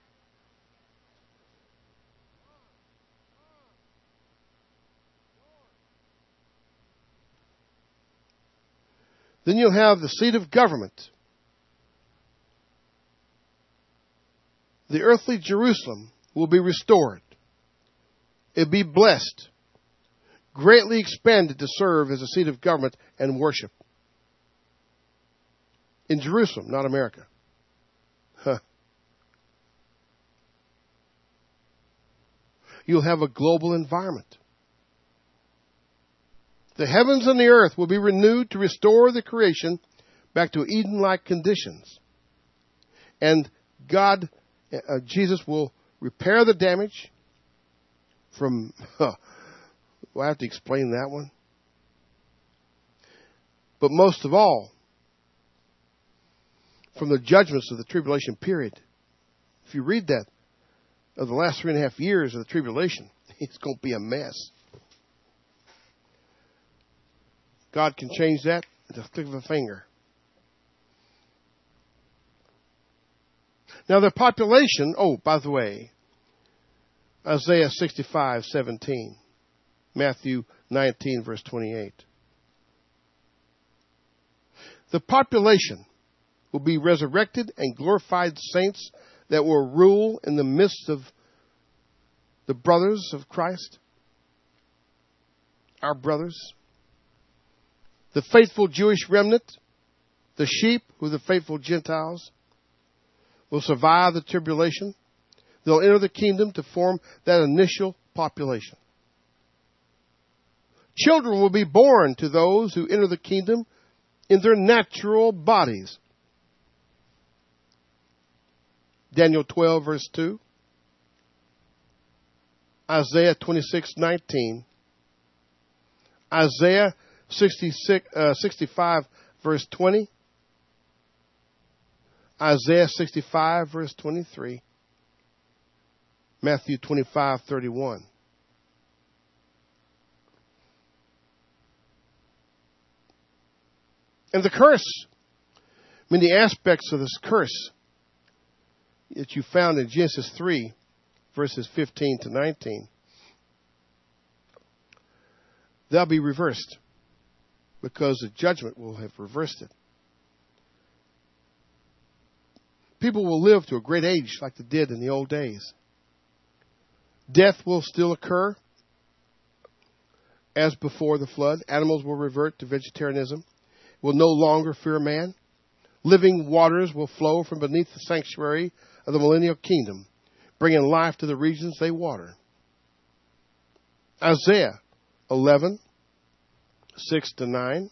Then you'll have the seat of government. The earthly Jerusalem will be restored. It'll be blessed. greatly expanded to serve as a seat of government and worship. In Jerusalem, not America. Huh. You'll have a global environment. The heavens and the earth will be renewed to restore the creation back to Eden-like conditions. And God, Jesus will repair the damage from... Do I have to explain that one? But most of all, from the judgments of the tribulation period. If you read that, of the last 3.5 years of the tribulation, it's going to be a mess. God can change that at the click of a finger. Now the population, by the way, Isaiah 65:17, Matthew 19, verse 28. The population will be resurrected and glorified saints that will rule in the midst of the brothers of Christ, our brothers, the faithful Jewish remnant, the sheep who are the faithful Gentiles, will survive the tribulation. They'll enter the kingdom to form that initial population. Children will be born to those who enter the kingdom in their natural bodies. Daniel 12, verse 2. Isaiah 26:19. Isaiah 65, verse 20. Isaiah 65, verse 23. Matthew 25:31. And the curse, many aspects of this curse that you found in Genesis 3, verses 15 to 19, they'll be reversed because the judgment will have reversed it. People will live to a great age like they did in the old days. Death will still occur as before the flood. Animals will revert to vegetarianism, will no longer fear man. Living waters will flow from beneath the sanctuary of the millennial kingdom, bringing life to the regions they water. Isaiah 11, 6 to 9.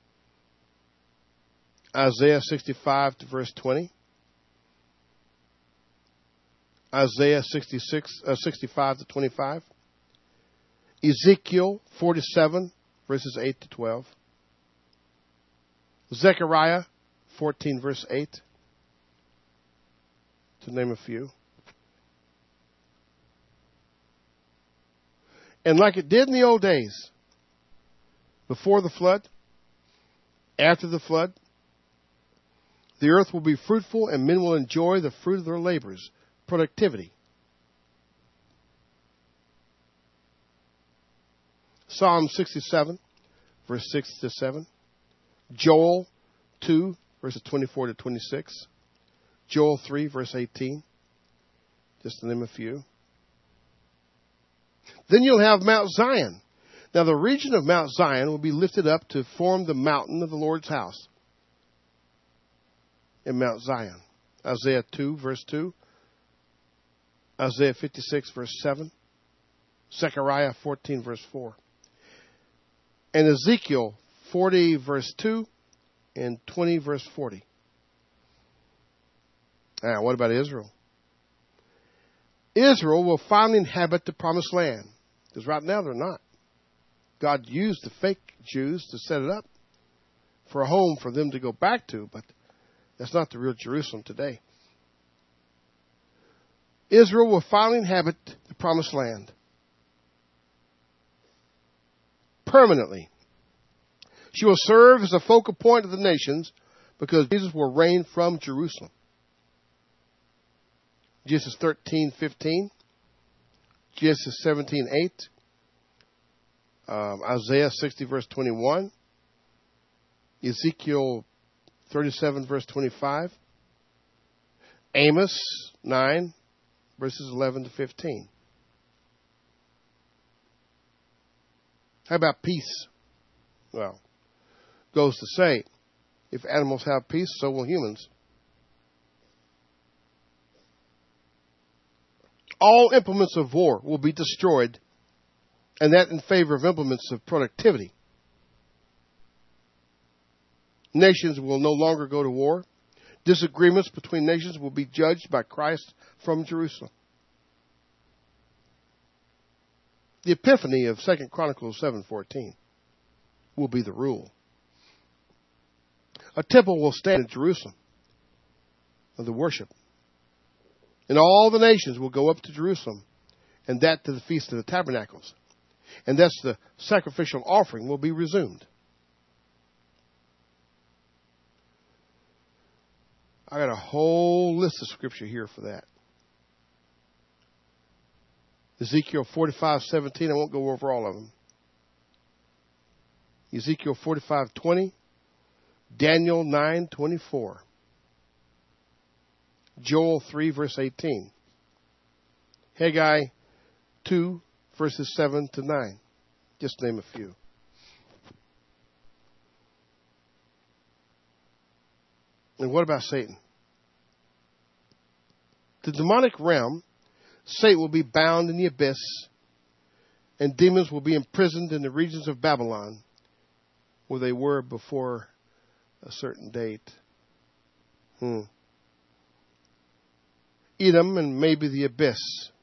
Isaiah 65 to verse 20. Isaiah 65 to 25. Ezekiel 47, verses 8 to 12. Zechariah 14, verse 8. To name a few. And like it did in the old days, before the flood, after the flood, the earth will be fruitful and men will enjoy the fruit of their labors. Productivity. Psalm 67, verse 6 to 7. Joel 2, verses 24 to 26. Joel 3, verse 18. Just to name a few. Then you'll have Mount Zion. Now the region of Mount Zion will be lifted up to form the mountain of the Lord's house. In Mount Zion. Isaiah 2, verse 2. Isaiah 56, verse 7. Zechariah 14, verse 4. And Ezekiel 40, verse 2. And 20, verse 40. Now, what about Israel? Israel will finally inhabit the promised land. Because right now they're not. God used the fake Jews to set it up for a home for them to go back to. But that's not the real Jerusalem today. Israel will finally inhabit the promised land. Permanently. She will serve as a focal point of the nations because Jesus will reign from Jerusalem. Genesis 13:15. Genesis 17:8. Isaiah 60, verse 21. Ezekiel 37, verse 25. Amos 9, verses 11 to 15. How about peace? Well, goes to say, if animals have peace, so will humans. All implements of war will be destroyed, and that in favor of implements of productivity. Nations will no longer go to war. Disagreements between nations will be judged by Christ from Jerusalem. The epiphany of 2 Chronicles 7:14 will be the rule. A temple will stand in Jerusalem of the worship. And all the nations will go up to Jerusalem, and that to the Feast of the Tabernacles. And thus the sacrificial offering will be resumed. I got a whole list of scripture here for that. Ezekiel 45:17, I won't go over all of them. Ezekiel 45:20, Daniel 9:24, Joel 3 verse 18, Haggai 2 verses 7 to 9, just to name a few. And what about Satan? The demonic realm, Satan will be bound in the abyss, and demons will be imprisoned in the regions of Babylon, where they were before a certain date. Edom and maybe the abyss.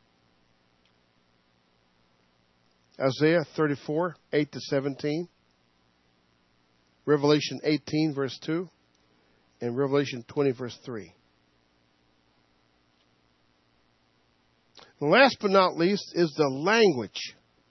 Isaiah 34, 8 to 17. Revelation 18, verse 2. And Revelation 20, verse 3. And last but not least is the language.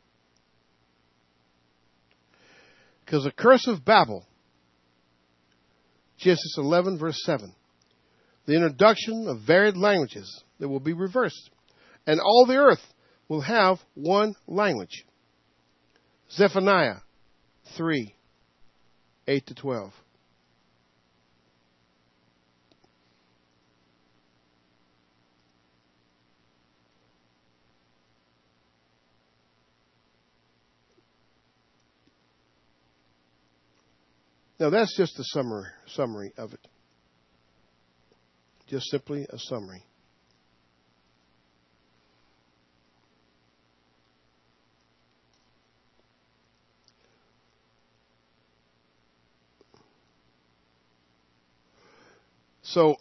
Because the curse of Babel, Genesis 11, verse 7. The introduction of varied languages that will be reversed. And all the earth will have one language. Zephaniah 3, 8 to 12. Now that's just a summary of it. Just simply a summary. So,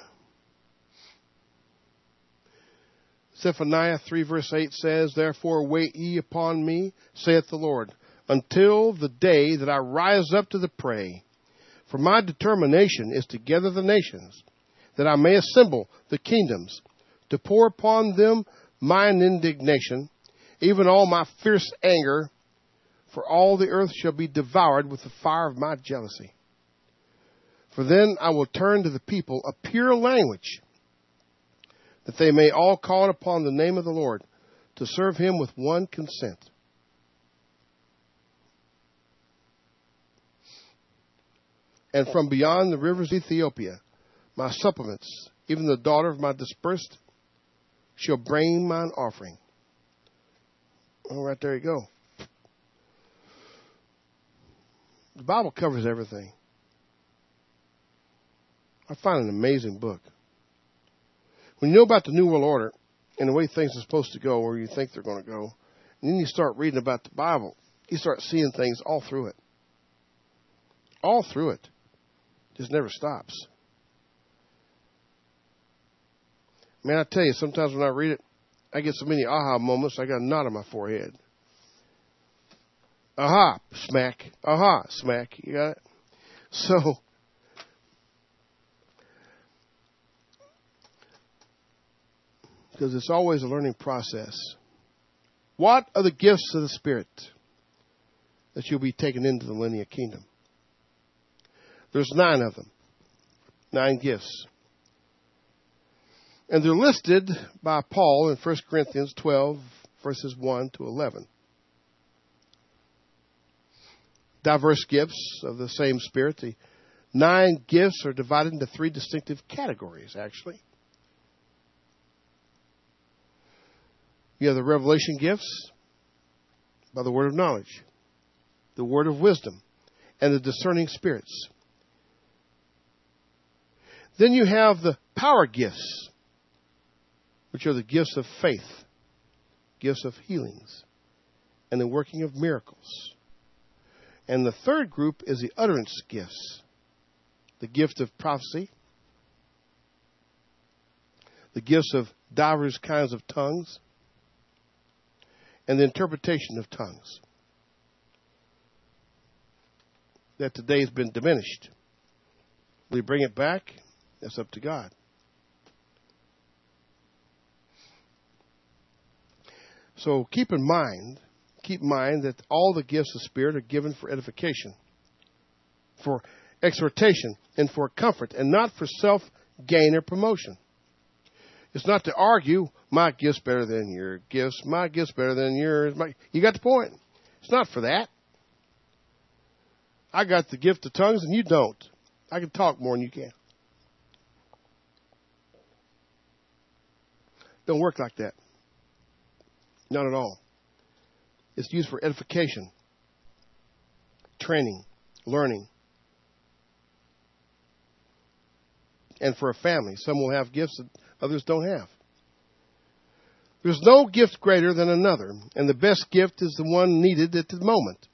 Zephaniah 3 verse 8 says, Therefore wait ye upon me, saith the Lord, until the day that I rise up to the prey. For my determination is to gather the nations, that I may assemble the kingdoms, to pour upon them mine indignation, even all my fierce anger, for all the earth shall be devoured with the fire of my jealousy. For then I will turn to the people a pure language, that they may all call upon the name of the Lord, to serve him with one consent. And from beyond the rivers of Ethiopia, my supplements, even the daughter of my dispersed, shall bring mine offering. Oh, right there you go. The Bible covers everything. I find it an amazing book. When you know about the New World Order and the way things are supposed to go, or you think they're going to go, and then you start reading about the Bible, you start seeing things all through it. All through it. Just never stops. Man, I tell you, sometimes when I read it, I get so many aha moments, I got a knot on my forehead. Aha, smack. Aha, smack. You got it? So, because it's always a learning process. What are the gifts of the Spirit that you'll be taken into the millennial kingdom? There's 9 of them. 9 gifts. And they're listed by Paul in 1 Corinthians 12, verses 1 to 11. Diverse gifts of the same Spirit. The 9 gifts are divided into 3 distinctive categories, actually. You have the revelation gifts by the word of knowledge. the word of wisdom, and the discerning spirits. Then you have the power gifts, which are the gifts of faith, gifts of healings, and the working of miracles. And the third group is the utterance gifts, the gift of prophecy, the gifts of divers kinds of tongues, and the interpretation of tongues. That today has been diminished. Will you bring it back? That's up to God. So keep in mind that all the gifts of the Spirit are given for edification, for exhortation, and for comfort, and not for self-gain or promotion. It's not to argue, my gift's better than your gifts, my gift's better than yours. You got the point. It's not for that. I got the gift of tongues and you don't. I can talk more than you can. Don't work like that. Not at all. It's used for edification, training, learning, and for a family. Some will have gifts that others don't have. There's no gift greater than another, and the best gift is the one needed at the moment.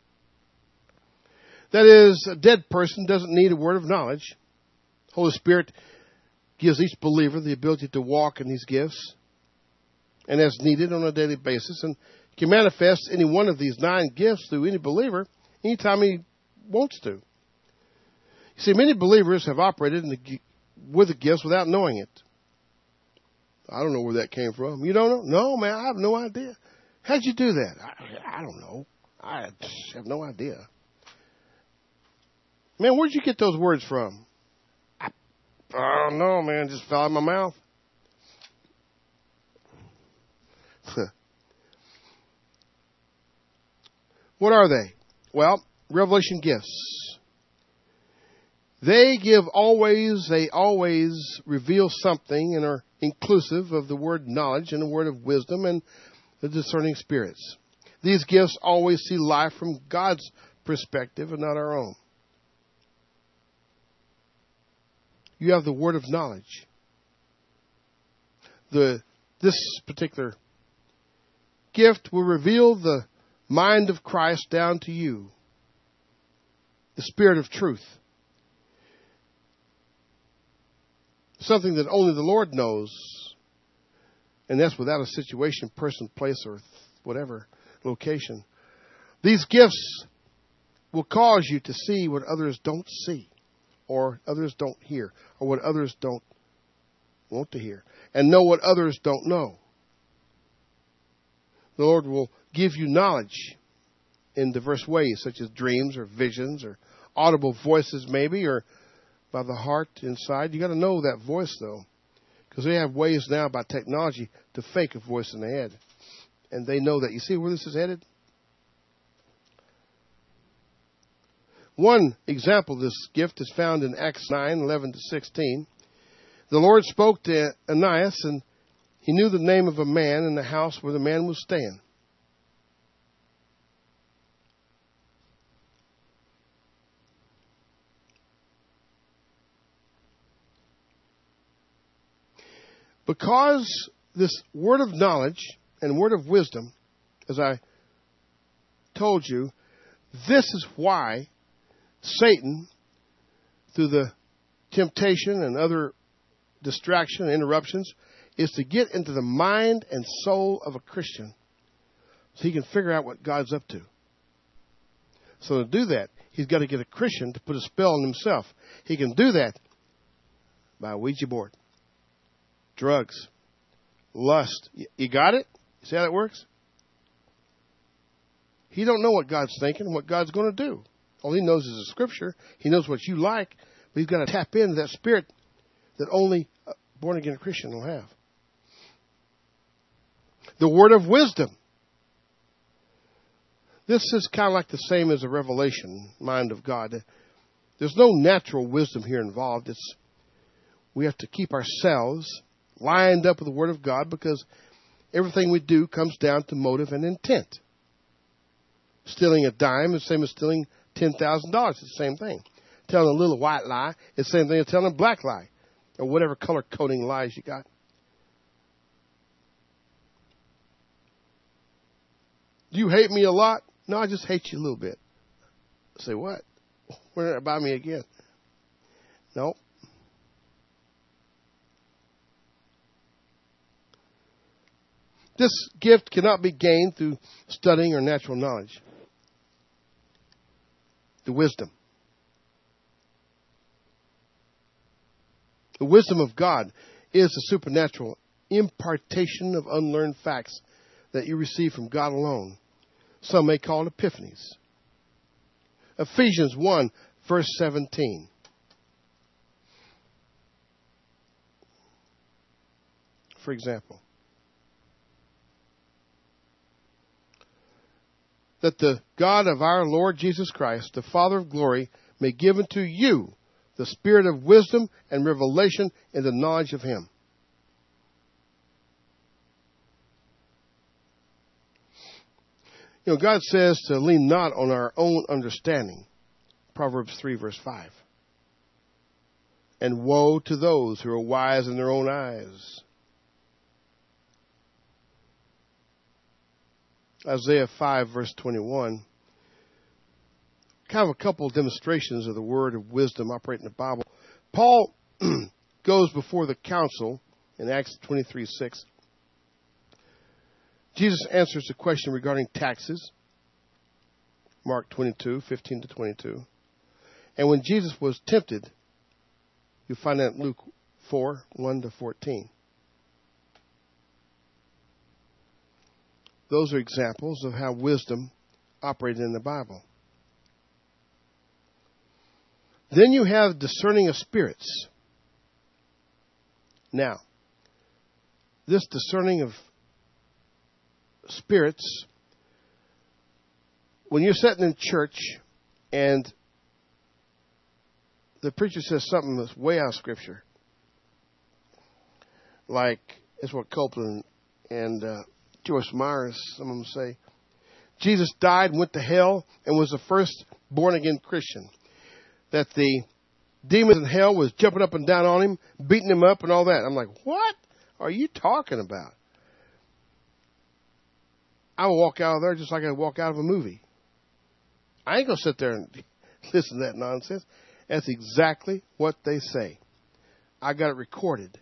That is, a dead person doesn't need a word of knowledge. Holy Spirit gives each believer the ability to walk in these gifts, and as needed on a daily basis, and can manifest any one of these 9 gifts through any believer anytime he wants to. You see, many believers have operated with the gifts without knowing it. I don't know where that came from. You don't know? No, man, I have no idea. How'd you do that? I don't know. I have no idea. Man, where'd you get those words from? I don't know, man. Just fell out of my mouth. What are they? Well, revelation gifts. They always reveal something and are inclusive of the word knowledge and the word of wisdom and the discerning spirits. These gifts always see life from God's perspective and not our own. You have the word of knowledge. This particular gift will reveal the mind of Christ down to you, the spirit of truth. Something that only the Lord knows, and that's without a situation, person, place, or whatever location. These gifts will cause you to see what others don't see, or others don't hear, or what others don't want to hear, and know what others don't know. The Lord will give you knowledge in diverse ways, such as dreams or visions or audible voices maybe, or by the heart inside. You got to know that voice, though, because they have ways now by technology to fake a voice in the head, and they know that. You see where this is headed? One example of this gift is found in Acts 9:11-16. The Lord spoke to Ananias, and he knew the name of a man in the house where the man was staying. Because this word of knowledge and word of wisdom, as I told you, this is why Satan, through the temptation and other distraction and interruptions, is to get into the mind and soul of a Christian so he can figure out what God's up to. So to do that, he's got to get a Christian to put a spell on himself. He can do that by a Ouija board. Drugs, lust. You got it? You see how that works? He don't know what God's thinking, what God's going to do. All he knows is the Scripture. He knows what you like, but he's got to tap into that spirit that only a born-again Christian will have. The word of wisdom. This is kind of like the same as a revelation, mind of God. There's no natural wisdom here involved. We have to keep ourselves lined up with the Word of God, because everything we do comes down to motive and intent. Stealing a dime is the same as stealing $10,000. It's the same thing. Telling a little white lie is the same thing as telling a black lie. Or whatever color coding lies you got. Do you hate me a lot? No, I just hate you a little bit. I say, what? Where about me again? No. This gift cannot be gained through studying or natural knowledge. The wisdom. The wisdom of God is the supernatural impartation of unlearned facts that you receive from God alone. Some may call it epiphanies. Ephesians 1, verse 17. For example, that the God of our Lord Jesus Christ, the Father of glory, may give unto you the spirit of wisdom and revelation in the knowledge of Him. You know, God says to lean not on our own understanding. Proverbs 3, verse 5. And woe to those who are wise in their own eyes. Isaiah 5, verse 21. Kind of a couple of demonstrations of the word of wisdom operating in the Bible. Paul goes before the council in Acts 23:6. Jesus answers the question regarding taxes. Mark 22:15 to 22. And when Jesus was tempted, you find that in Luke 4:1 to 14. Those are examples of how wisdom operated in the Bible. Then you have discerning of spirits. Now, this discerning of spirits, when you're sitting in church and the preacher says something that's way out of Scripture, like it's what Copeland and Joyce Myers, some of them say, Jesus died, went to hell, and was the first born-again Christian. That the demons in hell was jumping up and down on him, beating him up and all that. I'm like, what are you talking about? I will walk out of there just like I walk out of a movie. I ain't going to sit there and listen to that nonsense. That's exactly what they say. I got it recorded.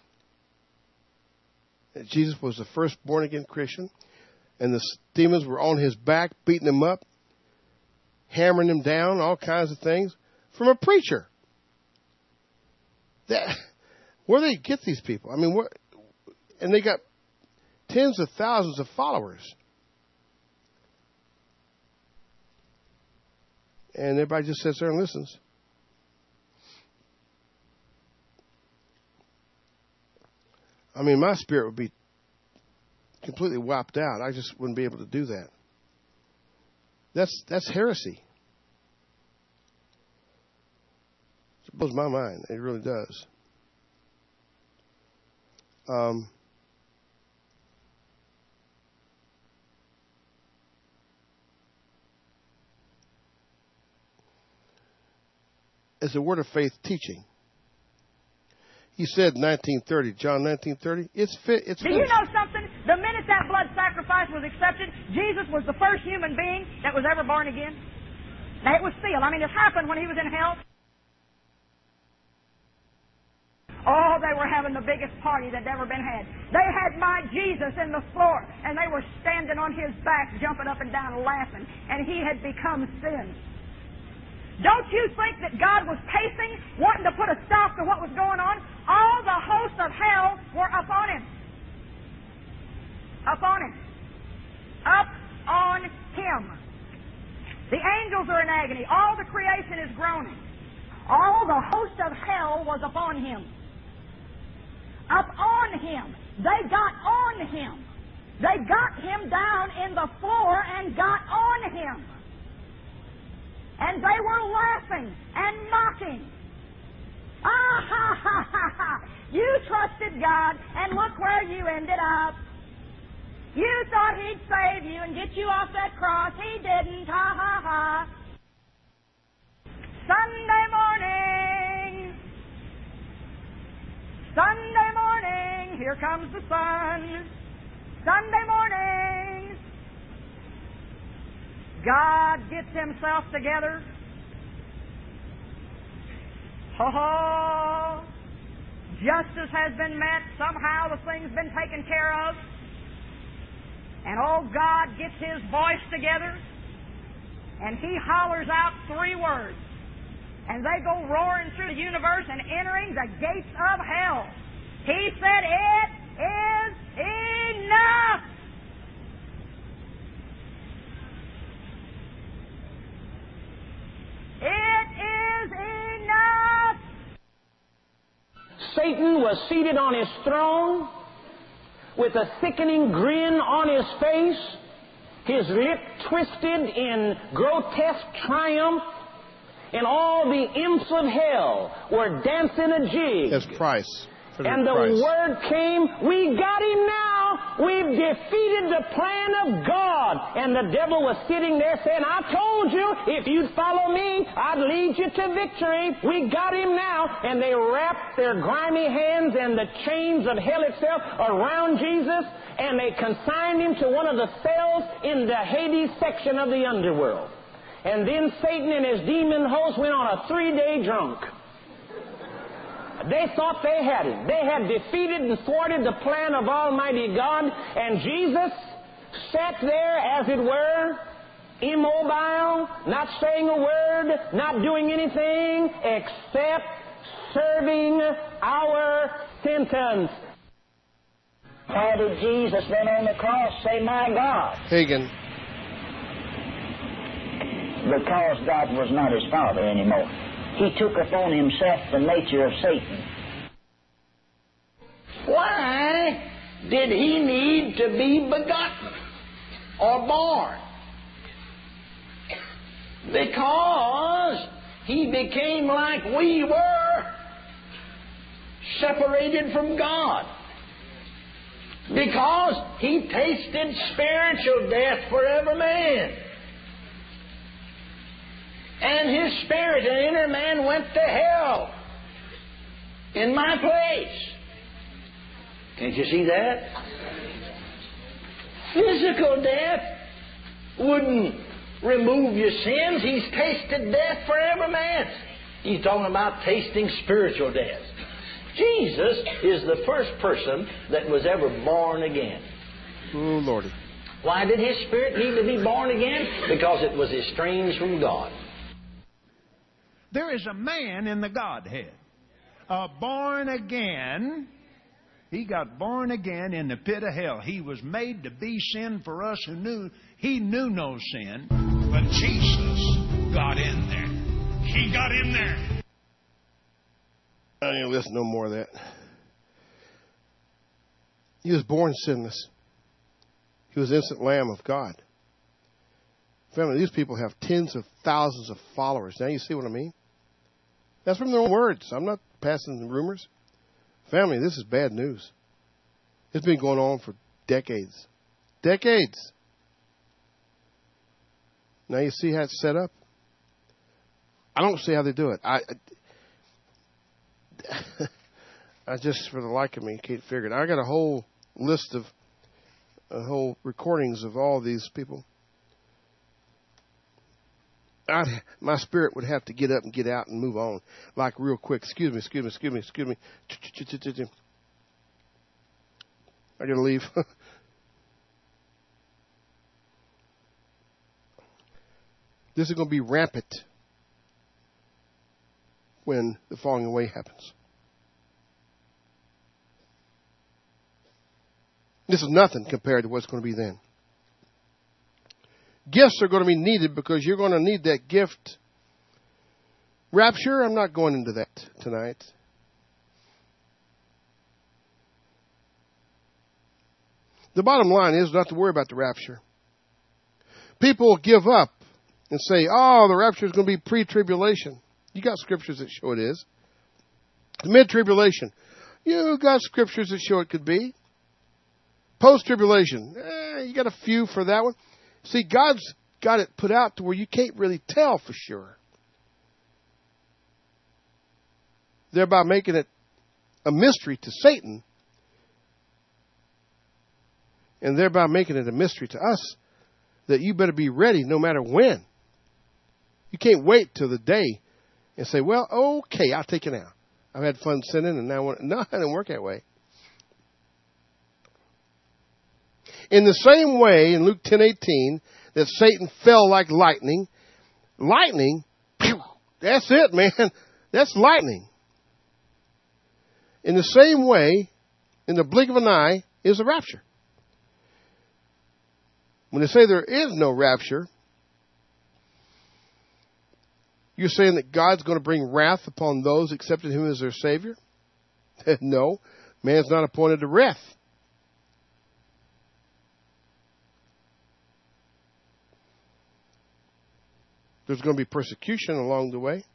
That Jesus was the first born-again Christian, and the demons were on his back, beating him up, hammering him down, all kinds of things, from a preacher. Where do they get these people? I mean, and they got tens of thousands of followers. And everybody just sits there and listens. I mean, my spirit would be completely wiped out. I just wouldn't be able to do that. That's heresy. It blows my mind. It really does. It's a word of faith teaching. He said 1930, John 19:30. It's finished. Do you know something? The minute that blood sacrifice was accepted, Jesus was the first human being that was ever born again. Now, it was sealed. I mean, it happened when he was in hell. Oh, they were having the biggest party that ever been had. They had my Jesus in the floor, and they were standing on his back, jumping up and down, laughing, and he had become sin. Don't you think that God was pacing, wanting to put a stop to what was going on? All the hosts of hell were up on him. Up on him. Up on him. The angels are in agony. All the creation is groaning. All the host of hell was upon him. Up on him. They got on him. They got him down in the floor and got on him. And they were laughing and mocking. Ah, ha, ha, ha, ha. You trusted God, and look where you ended up. You thought He'd save you and get you off that cross. He didn't. Ha, ha, ha. Sunday morning. Sunday morning. Here comes the sun. Sunday morning. God gets Himself together. Oh, justice has been met. Somehow the thing's been taken care of. And oh, God gets His voice together. And He hollers out 3 words. And they go roaring through the universe and entering the gates of hell. He said, "It is enough." It is enough. Satan was seated on his throne with a thickening grin on his face, his lip twisted in grotesque triumph, and all the imps of hell were dancing a jig. That's Price. And the word came, we got him now. We've defeated the plan of God. And the devil was sitting there saying, I told you, if you'd follow me, I'd lead you to victory. We got him now. And they wrapped their grimy hands and the chains of hell itself around Jesus, and they consigned him to one of the cells in the Hades section of the underworld. And then Satan and his demon host went on a 3-day drunk. They thought they had him. They had defeated and thwarted the plan of Almighty God, and Jesus sat there, as it were, immobile, not saying a word, not doing anything except serving our sentence. Why did Jesus then on the cross say, my God? Hagen. Because God was not His Father anymore. He took upon Himself the nature of Satan. Why did He need to be begotten or born? Because He became like we were, separated from God. Because He tasted spiritual death for every man. And His spirit and inner man went to hell in my place. Can't you see that? Physical death wouldn't remove your sins. He's tasted death for every man. He's talking about tasting spiritual death. Jesus is the first person that was ever born again. Oh, Lordy. Why did His spirit need to be born again? Because it was estranged from God. There is a man in the Godhead, born again. He got born again in the pit of hell. He was made to be sin for us who knew He knew no sin. But Jesus got in there. He got in there. I ain't listen to no more of that. He was born sinless. He was the innocent Lamb of God. Family, these people have tens of thousands of followers. Now you see what I mean? That's from their own words. I'm not passing rumors. Family, this is bad news. It's been going on for decades. Decades. Now you see how it's set up? I don't see how they do it. I just, for the like of me, can't figure it. I got a whole list of whole recordings of all these people. My spirit would have to get up and get out and move on, like real quick. Excuse me. I gotta leave. This is going to be rampant when the falling away happens. This is nothing compared to what's going to be then. Gifts are going to be needed because you're going to need that gift. Rapture, I'm not going into that tonight. The bottom line is not to worry about the rapture. People give up and say, oh, the rapture is going to be pre-tribulation. You got scriptures that show it is. The mid-tribulation. You got scriptures that show it could be. Post-tribulation. You got a few for that one. See, God's got it put out to where you can't really tell for sure. Thereby making it a mystery to Satan, and thereby making it a mystery to us that you better be ready no matter when. You can't wait till the day and say, well, okay, I'll take it now. I've had fun sinning, and now no, it doesn't work that way. In the same way, in Luke 10:18, that Satan fell like lightning. Lightning? Pew, that's it, man. That's lightning. In the same way, in the blink of an eye, is the rapture. When they say there is no rapture, you're saying that God's going to bring wrath upon those who accepted Him as their Savior? No, man's not appointed to wrath. There's going to be persecution along the way.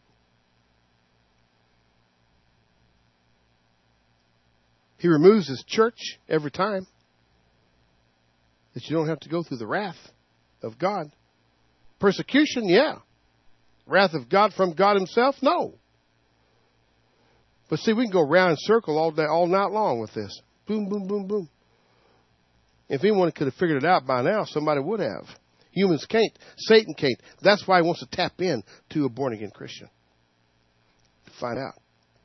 He removes His church every time, that you don't have to go through the wrath of God. Persecution, yeah. Wrath of God from God Himself, no. But see, we can go round in circle all day, all night long with this. Boom, boom, boom, boom. If anyone could have figured it out by now, somebody would have. Humans can't. Satan can't. That's why he wants to tap in to a born-again Christian. To find out.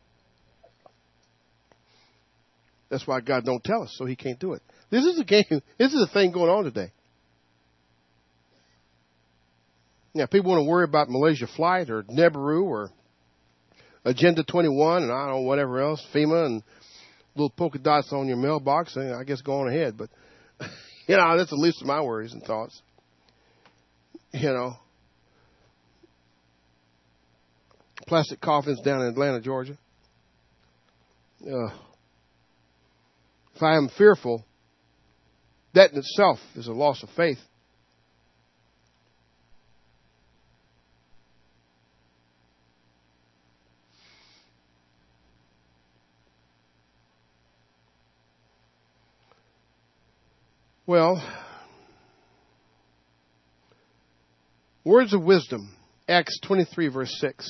That's why God don't tell us, so He can't do it. This is a game. This is a thing going on today. Now, people want to worry about Malaysia Flight or Nibiru or Agenda 21 and I don't know, whatever else, FEMA and little polka dots on your mailbox. I guess go on ahead. But, that's the least of my worries and thoughts. Plastic coffins down in Atlanta, Georgia. If I am fearful, that in itself is a loss of faith. Well, words of wisdom, Acts 23, verse 6,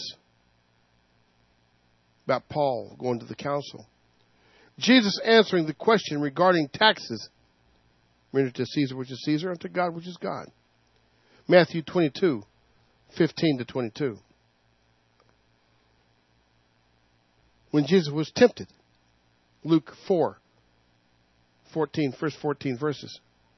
about Paul going to the council. Jesus answering the question regarding taxes. Render to Caesar which is Caesar, unto God which is God. Matthew 22, 15 to 22. When Jesus was tempted. Luke 4, 14, first 14 verses.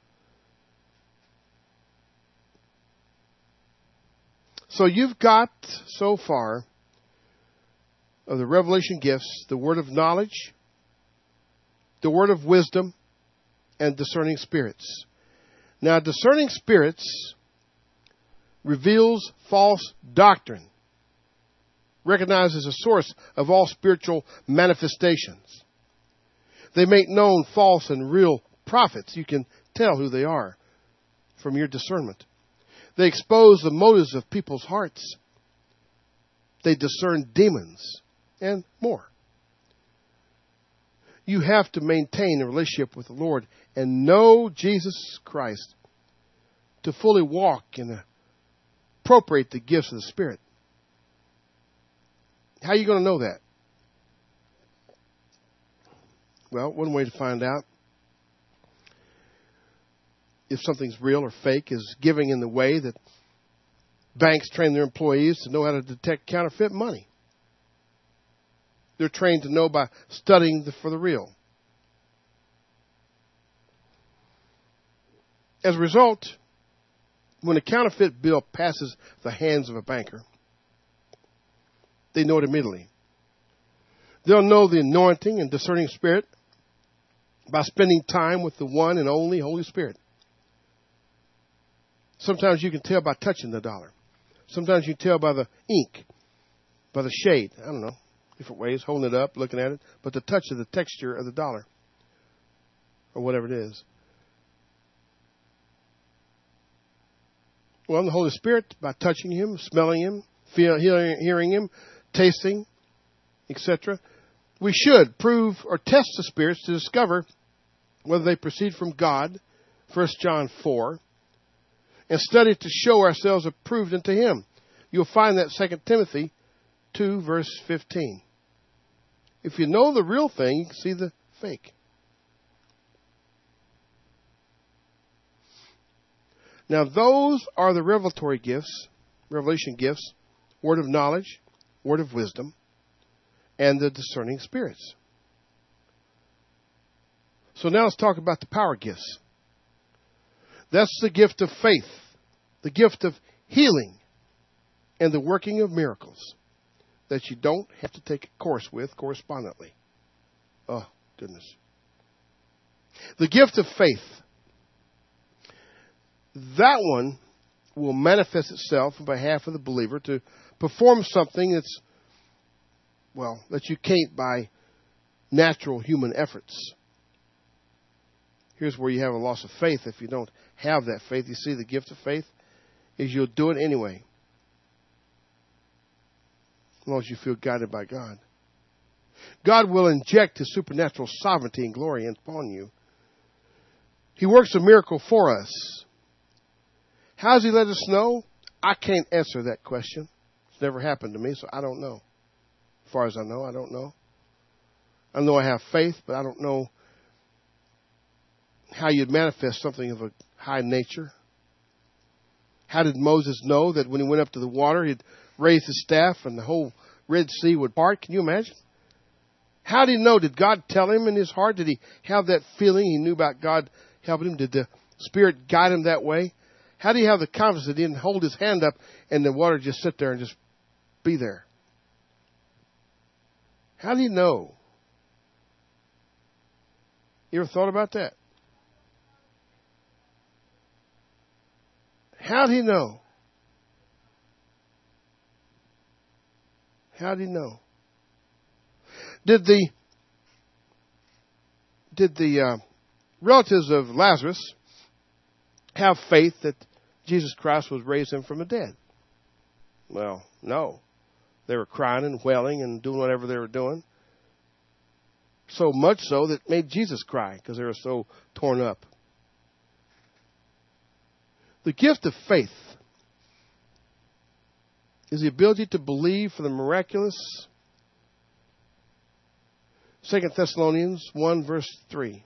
So you've got, so far, of the revelation gifts, the word of knowledge, the word of wisdom, and discerning spirits. Now, discerning spirits reveals false doctrine, recognizes a source of all spiritual manifestations. They make known false and real prophets. You can tell who they are from your discernment. They expose the motives of people's hearts. They discern demons and more. You have to maintain a relationship with the Lord and know Jesus Christ to fully walk and appropriate the gifts of the Spirit. How are you going to know that? Well, one way to find out if something's real or fake is giving in the way that banks train their employees to know how to detect counterfeit money. They're trained to know by studying for the real. As a result, when a counterfeit bill passes the hands of a banker, they know it immediately. They'll know the anointing and discerning spirit by spending time with the one and only Holy Spirit. Sometimes you can tell by touching the dollar. Sometimes you can tell by the ink, by the shade. I don't know, different ways, holding it up, looking at it, but the touch of the texture of the dollar or whatever it is. Well, the Holy Spirit, by touching Him, smelling Him, hearing Him, tasting, etc. We should prove or test the spirits to discover whether they proceed from God, 1 John 4, and study to show ourselves approved unto Him. You'll find that 2 Timothy 2, verse 15. If you know the real thing, you can see the fake. Now, those are the revelatory gifts, revelation gifts, word of knowledge, word of wisdom, and the discerning spirits. So now let's talk about the power gifts. That's the gift of faith, the gift of healing, and the working of miracles that you don't have to take a course with correspondently. Oh, goodness. The gift of faith. That one will manifest itself on behalf of the believer to perform something that's, well, that you can't by natural human efforts. Here's where you have a loss of faith if you don't have that faith. You see, the gift of faith is you'll do it anyway, as long as you feel guided by God. God will inject His supernatural sovereignty and glory upon you. He works a miracle for us. How does He let us know? I can't answer that question. It's never happened to me, so I don't know. As far as I know, I don't know. I know I have faith, but I don't know how you'd manifest something of a high nature. How did Moses know that when he went up to the water, he'd raise his staff and the whole Red Sea would part? Can you imagine? How did he know? Did God tell him in his heart? Did he have that feeling he knew about God helping him? Did the Spirit guide him that way? How do you have the confidence that he didn't hold his hand up and the water just sit there and just be there? How do you know? You ever thought about that? How did he know? How did he know? Did the relatives of Lazarus have faith that Jesus Christ was raising from the dead? Well, no. They were crying and wailing and doing whatever they were doing. So much so that it made Jesus cry because they were so torn up. The gift of faith is the ability to believe for the miraculous. 2 Thessalonians 1, verse 3.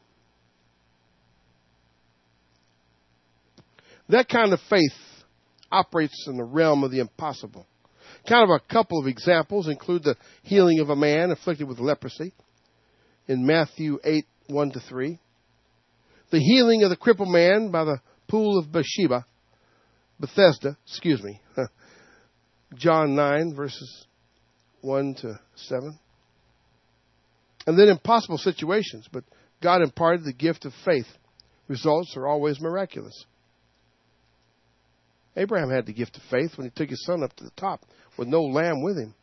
That kind of faith operates in the realm of the impossible. Kind of a couple of examples include the healing of a man afflicted with leprosy in Matthew 8, 1-3. The healing of the crippled man by the pool of Bethesda, John 9, verses 1-7. And then impossible situations, but God imparted the gift of faith. Results are always miraculous. Abraham had the gift of faith when he took his son up to the top with no lamb with him.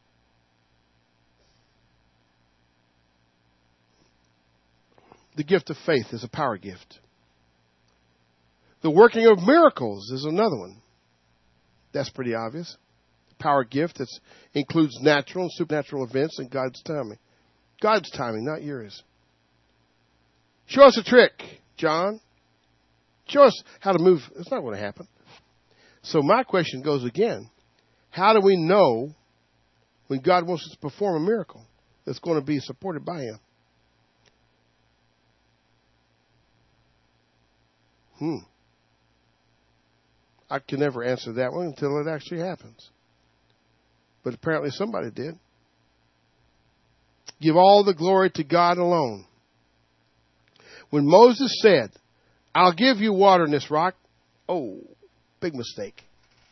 The gift of faith is a power gift. The working of miracles is another one. That's pretty obvious. Power gift that includes natural and supernatural events in God's timing. God's timing, not yours. Show us a trick, John. Show us how to move. It's not going to happen. So my question goes again. How do we know when God wants us to perform a miracle that's going to be supported by Him? I can never answer that one until it actually happens. But apparently somebody did. Give all the glory to God alone. When Moses said, I'll give you water in this rock, big mistake.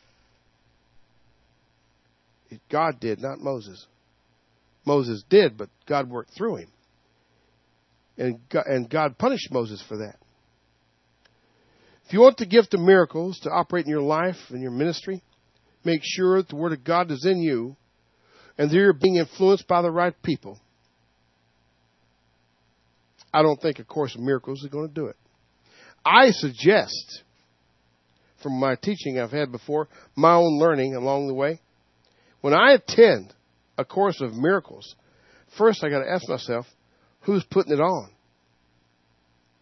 God did, not Moses. Moses did, but God worked through him. And God punished Moses for that. If you want the gift of miracles to operate in your life and your ministry, make sure that the Word of God is in you and that you're being influenced by the right people. I don't think a Course in Miracles is going to do it. I suggest, from my teaching I've had before, my own learning along the way, when I attend a Course of Miracles, first I got to ask myself, who's putting it on?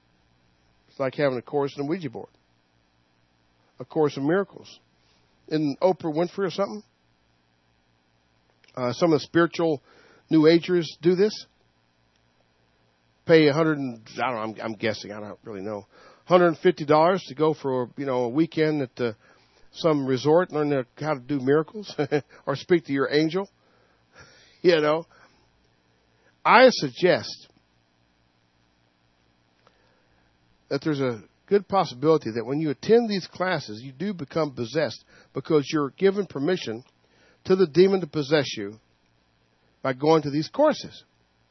It's like having a course in a Ouija board. A Course in Miracles. In Oprah Winfrey or something? Some of the spiritual New Agers do this. Pay I'm guessing, I don't really know, $150 to go for a weekend at some resort, learn how to do miracles or speak to your angel. I suggest that there's a good possibility that when you attend these classes, you do become possessed because you're given permission to the demon to possess you by going to these courses.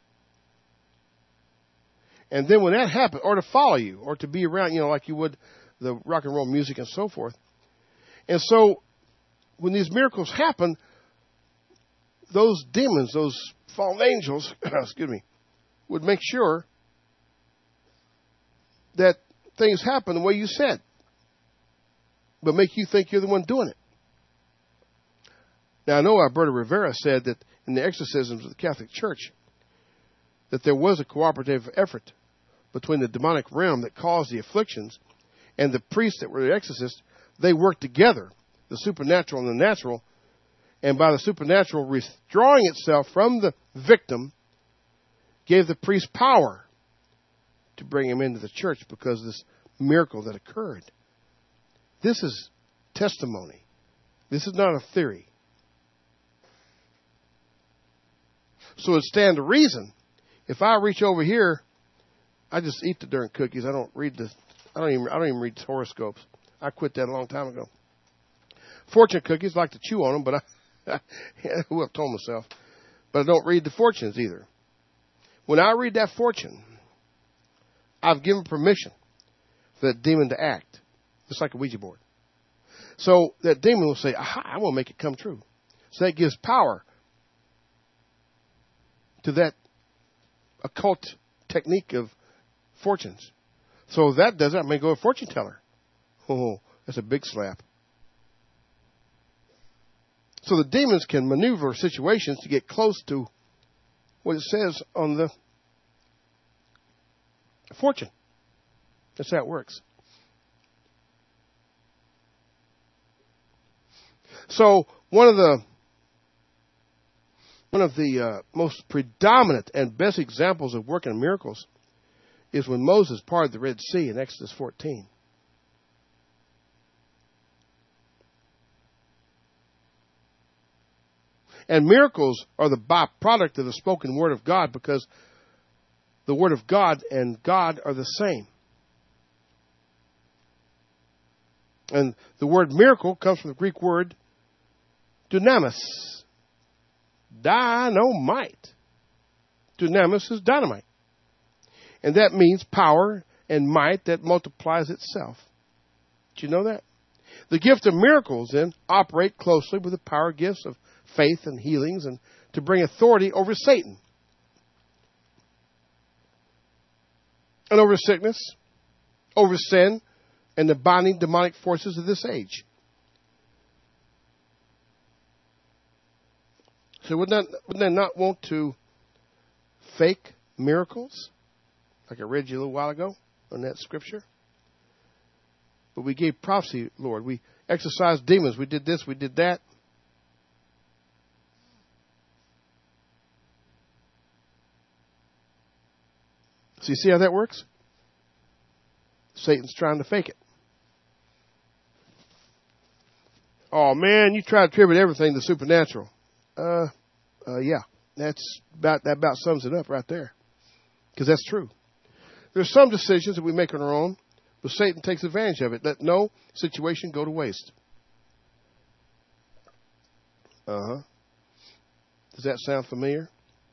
And then when that happens, or to follow you, or to be around, like you would the rock and roll music and so forth. And so when these miracles happen, those demons, those fallen angels, would make sure that things happen the way you said, but make you think you're the one doing it. Now, I know Alberto Rivera said that in the exorcisms of the Catholic Church, that there was a cooperative effort between the demonic realm that caused the afflictions and the priests that were the exorcists. They worked together, the supernatural and the natural, and by the supernatural withdrawing itself from the victim, gave the priest power to bring him into the church because of this miracle that occurred. This is testimony. This is not a theory. So it stands to reason, if I reach over here, I just eat the darn cookies. I don't even read horoscopes. I quit that a long time ago. Fortune cookies, like to chew on them, but I told myself. But I don't read the fortunes either. When I read that fortune, I've given permission for that demon to act, just like a Ouija board. So that demon will say, aha, I want to make it come true. So that gives power to that occult technique of fortunes. So if that does it, I may go a fortune teller. Oh, that's a big slap. So the demons can maneuver situations to get close to what it says on the fortune. That's how it works. So one of the most predominant and best examples of working miracles is when Moses parted the Red Sea in Exodus 14. And miracles are the byproduct of the spoken word of God because the word of God and God are the same. And the word miracle comes from the Greek word dunamis. Dynamite. Dunamis is dynamite. And that means power and might that multiplies itself. Did you know that? The gift of miracles then operate closely with the power gifts of faith and healings and to bring authority over Satan. And over sickness, over sin, and the binding demonic forces of this age. So wouldn't they not want to fake miracles? Like I read you a little while ago on that scripture. But we gave prophecy, Lord. We exorcised demons. We did this, we did that. So you see how that works? Satan's trying to fake it. Oh man, you try to attribute everything to supernatural. Yeah, that about sums it up right there. Because that's true. There's some decisions that we make on our own, but Satan takes advantage of it. Let no situation go to waste. Does that sound familiar?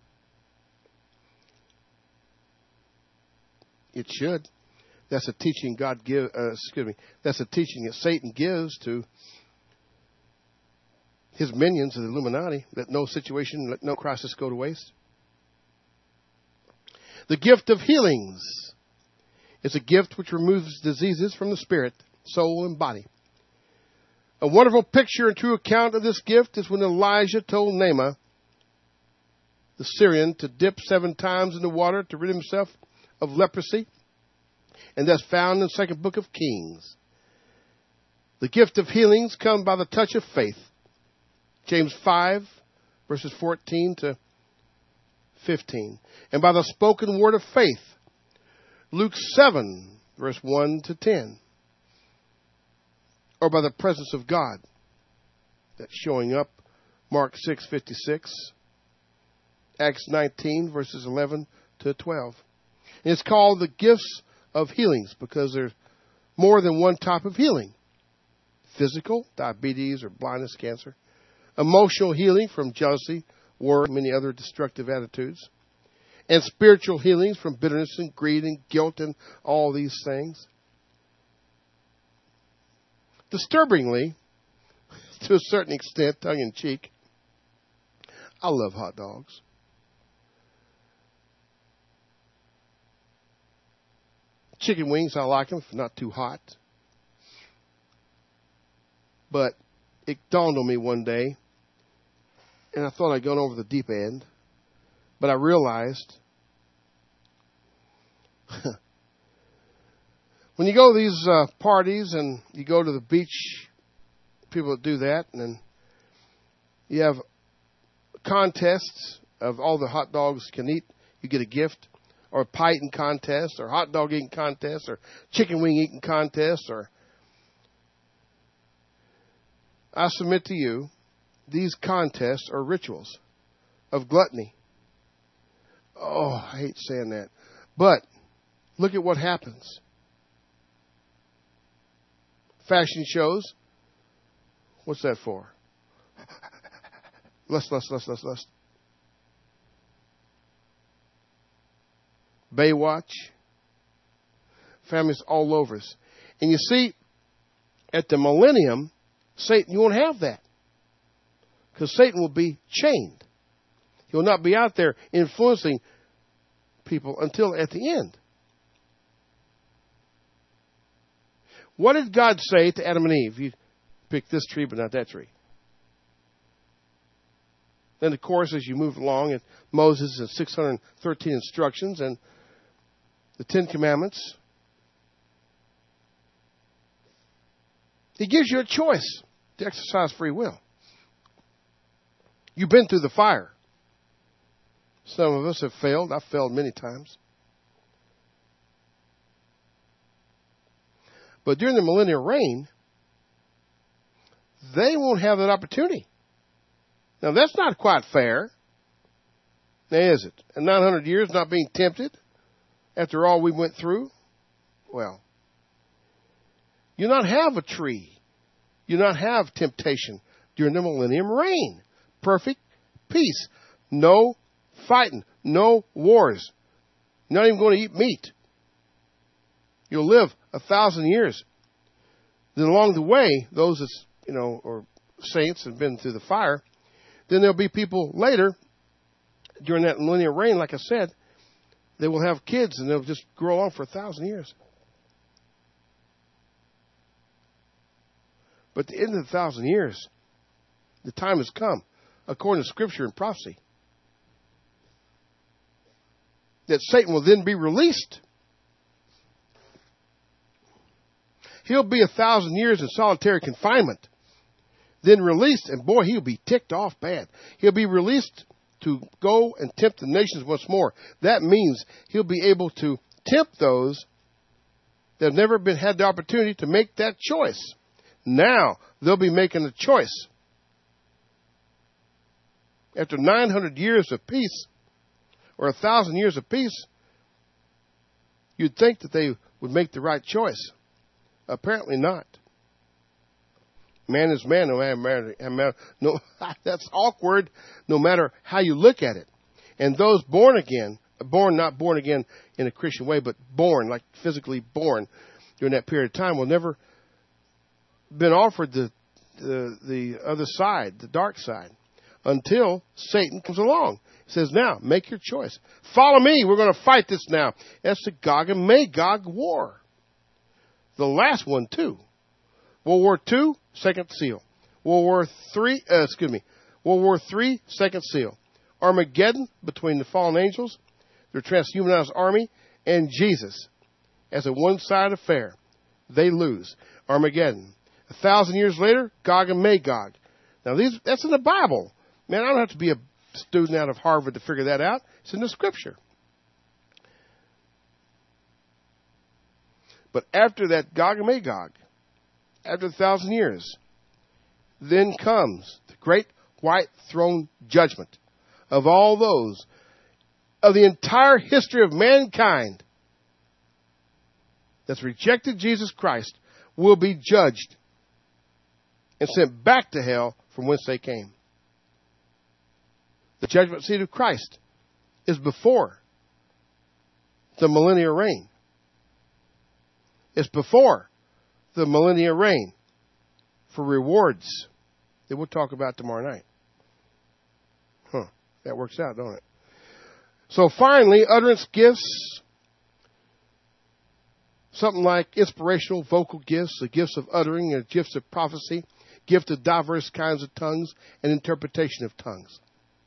It should. That's a teaching that's a teaching that Satan gives to his minions of the Illuminati. Let no situation, let no crisis go to waste. The gift of healings is a gift which removes diseases from the spirit, soul, and body. A wonderful picture and true account of this gift is when Elijah told Naaman, the Syrian, to dip 7 times in the water to rid himself of leprosy. And that's found in the second book of Kings. The gift of healings comes by the touch of faith. James 5, verses 14 to 15. And by the spoken word of faith. Luke 7, verse 1 to 10. Or by the presence of God. That's showing up. Mark 6:56. Acts 19, verses 11 to 12. And it's called the gifts of healings because there's more than one type of healing. Physical, diabetes or blindness, cancer. Emotional healing from jealousy, worry, and many other destructive attitudes. And spiritual healings from bitterness and greed and guilt and all these things. Disturbingly, to a certain extent, tongue-in-cheek, I love hot dogs. Chicken wings, I like them, if not too hot. But it dawned on me one day, and I thought I'd gone over the deep end, but I realized when you go to these parties and you go to the beach, people that do that, and then you have contests of all the hot dogs can eat, you get a gift, or a pie eating contest, or hot dog eating contest, or chicken wing eating contest, or I submit to you, these contests are rituals of gluttony. Oh, I hate saying that. But look at what happens. Fashion shows. What's that for? Lust. Baywatch. Families all over us. And you see, at the millennium, Satan, you won't have that. Because Satan will be chained. He will not be out there influencing people until at the end. What did God say to Adam and Eve? You pick this tree, but not that tree. Then, of course, as you move along, and Moses has 613 instructions and the 10 Commandments. He gives you a choice to exercise free will. You've been through the fire. Some of us have failed. I've failed many times. But during the millennial reign, they won't have that opportunity. Now, that's not quite fair. Now, is it? And 900 years not being tempted after all we went through? Well, you not have a tree. You not have temptation during the millennium reign. Perfect peace. No fighting. No wars. You're not even going to eat meat. You'll live 1,000 years. Then along the way, those that, or saints have been through the fire, then there'll be people later during that millennial reign, like I said, they will have kids and they'll just grow on for 1,000 years. But at the end of the 1,000 years, the time has come, according to Scripture and prophecy, that Satan will then be released. He'll be 1,000 years in solitary confinement, then released, and boy, he'll be ticked off bad. He'll be released to go and tempt the nations once more. That means he'll be able to tempt those that have never had the opportunity to make that choice. Now they'll be making a choice. After 900 years of peace, or 1,000 years of peace, you'd think that they would make the right choice. Apparently not. Man is man, no matter. No, that's awkward, no matter how you look at it. And those born again, not born again in a Christian way, but born, like physically born during that period of time, will never been offered the other side, the dark side, until Satan comes along. He says, now, make your choice. Follow me. We're going to fight this now. That's the Gog and Magog war. The last one, too. World War II, second seal. World War III, second seal. Armageddon between the fallen angels, their transhumanized army, and Jesus as a one-sided affair. They lose. Armageddon. 1,000 years later, Gog and Magog. Now, that's in the Bible. Man, I don't have to be a student out of Harvard to figure that out. It's in the Scripture. But after that Gog and Magog, after 1,000 years, then comes the great white throne judgment of all those, of the entire history of mankind that's rejected Jesus Christ, will be judged and sent back to hell from whence they came. The judgment seat of Christ is before the millennial reign. It's before the millennial reign for rewards that we'll talk about tomorrow night. That works out, don't it? So finally, utterance gifts, something like inspirational vocal gifts, the gifts of uttering, and gifts of prophecy, gift of diverse kinds of tongues, and interpretation of tongues.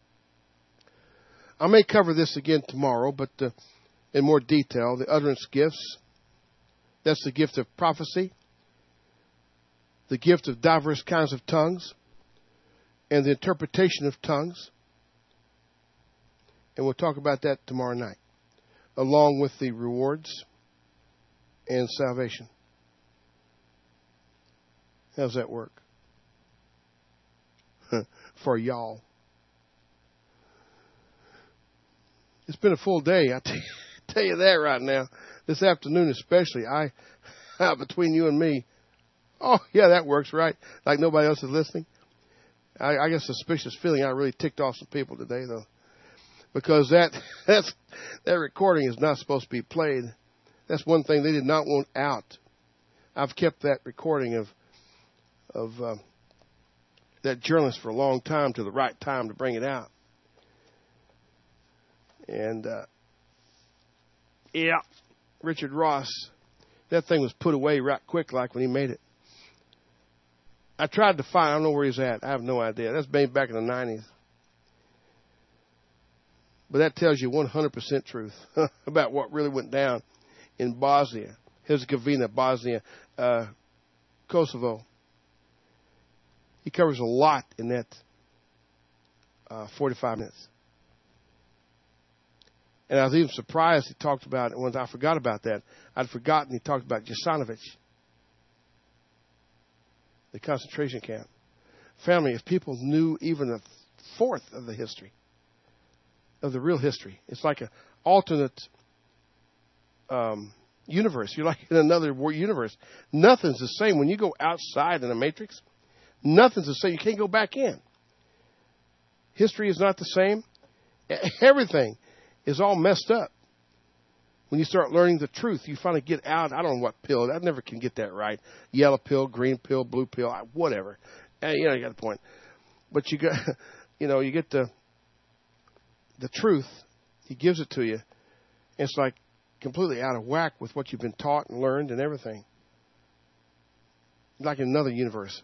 I may cover this again tomorrow, but in more detail, the utterance gifts. That's the gift of prophecy, the gift of diverse kinds of tongues, and the interpretation of tongues. And we'll talk about that tomorrow night, along with the rewards and salvation. How's that work? For y'all. It's been a full day, I tell you that right now. This afternoon especially, between you and me, oh, yeah, that works, right? Like nobody else is listening. I get a suspicious feeling I really ticked off some people today, though. Because that recording is not supposed to be played. That's one thing they did not want out. I've kept that recording of that journalist for a long time to the right time to bring it out. And, yeah, Richard Ross, that thing was put away right quick like when he made it. I tried to find, I don't know where he's at. I have no idea. That's made back in the 90s. But that tells you 100% truth about what really went down in Bosnia, Herzegovina, Bosnia, Kosovo. He covers a lot in that 45 minutes. And I was even surprised he talked about it. Once I forgot about that. I'd forgotten he talked about Jasenovac, the concentration camp. Family, if people knew even a fourth of the history, of the real history, it's like an alternate universe. You're like in another universe. Nothing's the same. When you go outside in a matrix, nothing's the same. You can't go back in. History is not the same. Everything is all messed up. When you start learning the truth, you finally get out. I don't know what pill. I never can get that right. Yellow pill, green pill, blue pill, whatever. You got the point. But you got, you get the truth. He gives it to you. It's like completely out of whack with what you've been taught and learned and everything. Like in another universe.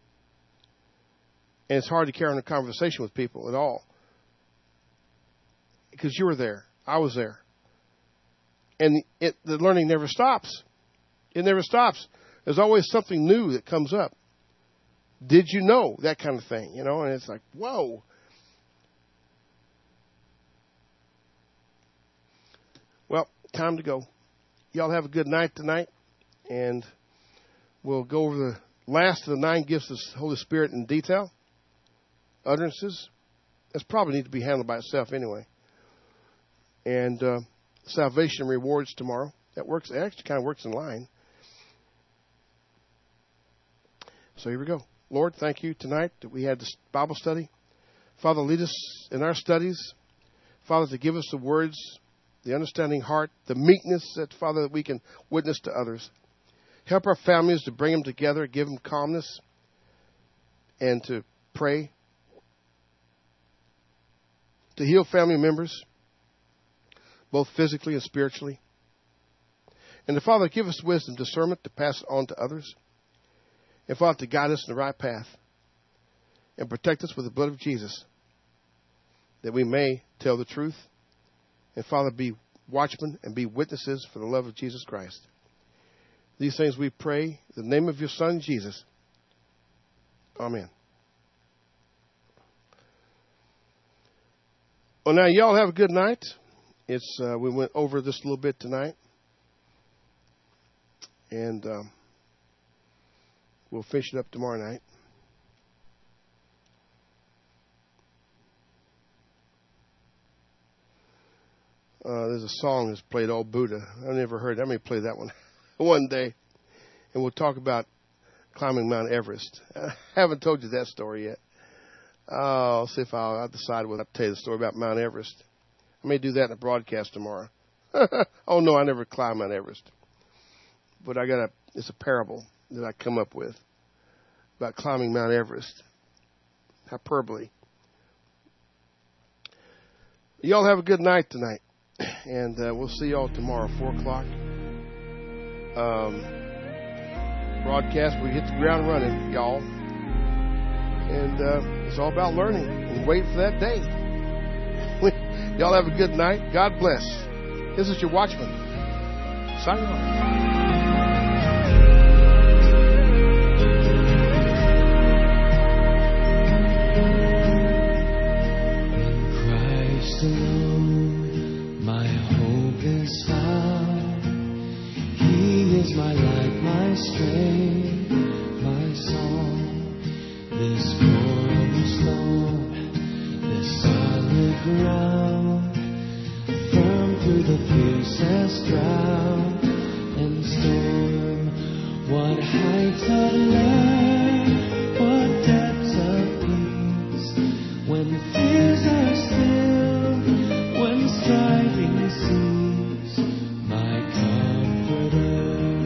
And it's hard to carry on a conversation with people at all. Because you were there. I was there. And the learning never stops. It never stops. There's always something new that comes up. Did you know? That kind of thing, and it's like, whoa. Well, time to go. Y'all have a good night tonight. And we'll go over the last of the 9 gifts of the Holy Spirit in detail. Utterances. That's probably need to be handled by itself anyway. And salvation rewards tomorrow. That works. It actually kind of works in line. So here we go. Lord, thank you tonight that we had this Bible study. Father, lead us in our studies. Father, to give us the words, the understanding heart, the meekness that, Father, that we can witness to others. Help our families to bring them together, give them calmness, and to pray. To heal family members, both physically and spiritually. And the Father, give us wisdom, discernment to pass it on to others. And Father, to guide us in the right path. And protect us with the blood of Jesus. That we may tell the truth. And Father, be watchmen and be witnesses for the love of Jesus Christ. These things we pray in the name of your Son, Jesus. Amen. Well, now, y'all have a good night. We went over this a little bit tonight. And we'll finish it up tomorrow night. There's a song that's played, "Oh Buddha." I never heard it. I may play that one one day. And we'll talk about climbing Mount Everest. I haven't told you that story yet. I'll see if I'll decide whether I'll tell you the story about Mount Everest. I may do that in a broadcast tomorrow. Oh, no, I never climbed Mount Everest. But it's a parable that I come up with about climbing Mount Everest. Hyperbole. Y'all have a good night tonight. And we'll see y'all tomorrow, 4 o'clock. Broadcast, we hit the ground running, y'all. And it's all about learning and wait for that day. Y'all have a good night. God bless. This is your Watchman. Signing off. My light, my strength, my song, this cornerstone, this solid ground, firm through the fiercest drought and storm. What heights of love, what depths of peace, when fears are still, when striving cease, my comforter.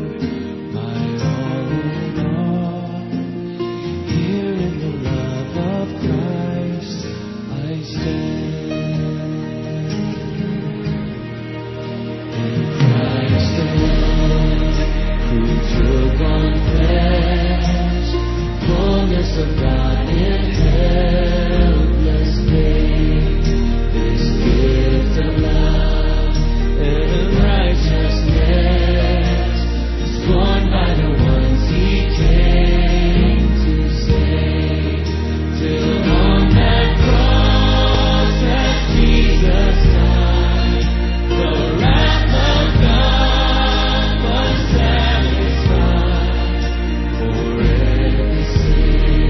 Of God in helpless faith, this gift of love and righteousness is borne by the ones He came to save. Till on that cross that Jesus died, the wrath of God was satisfied for every sin.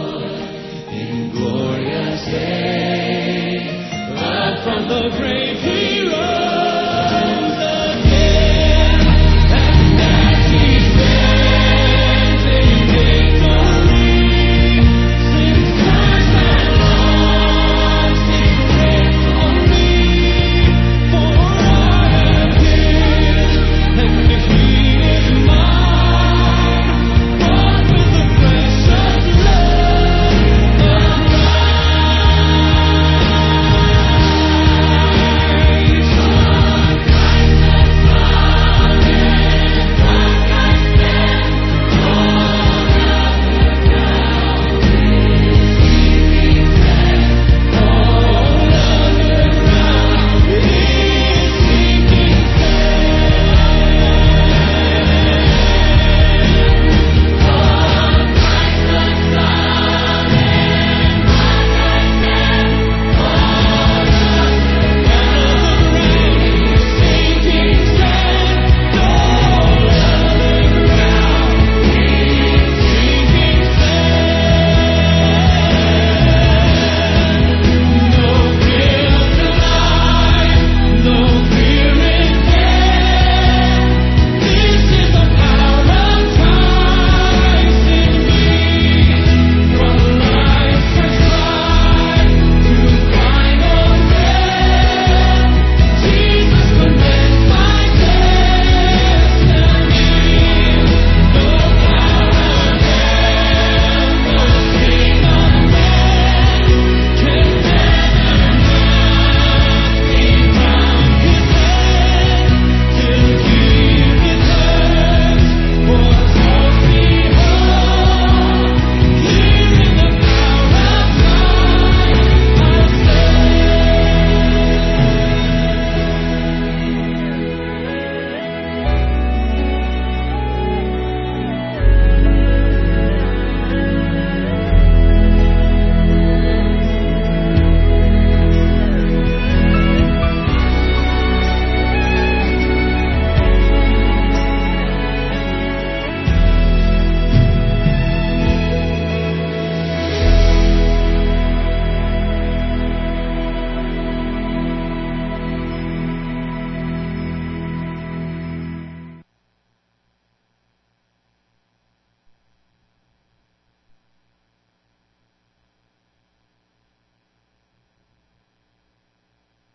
From the grave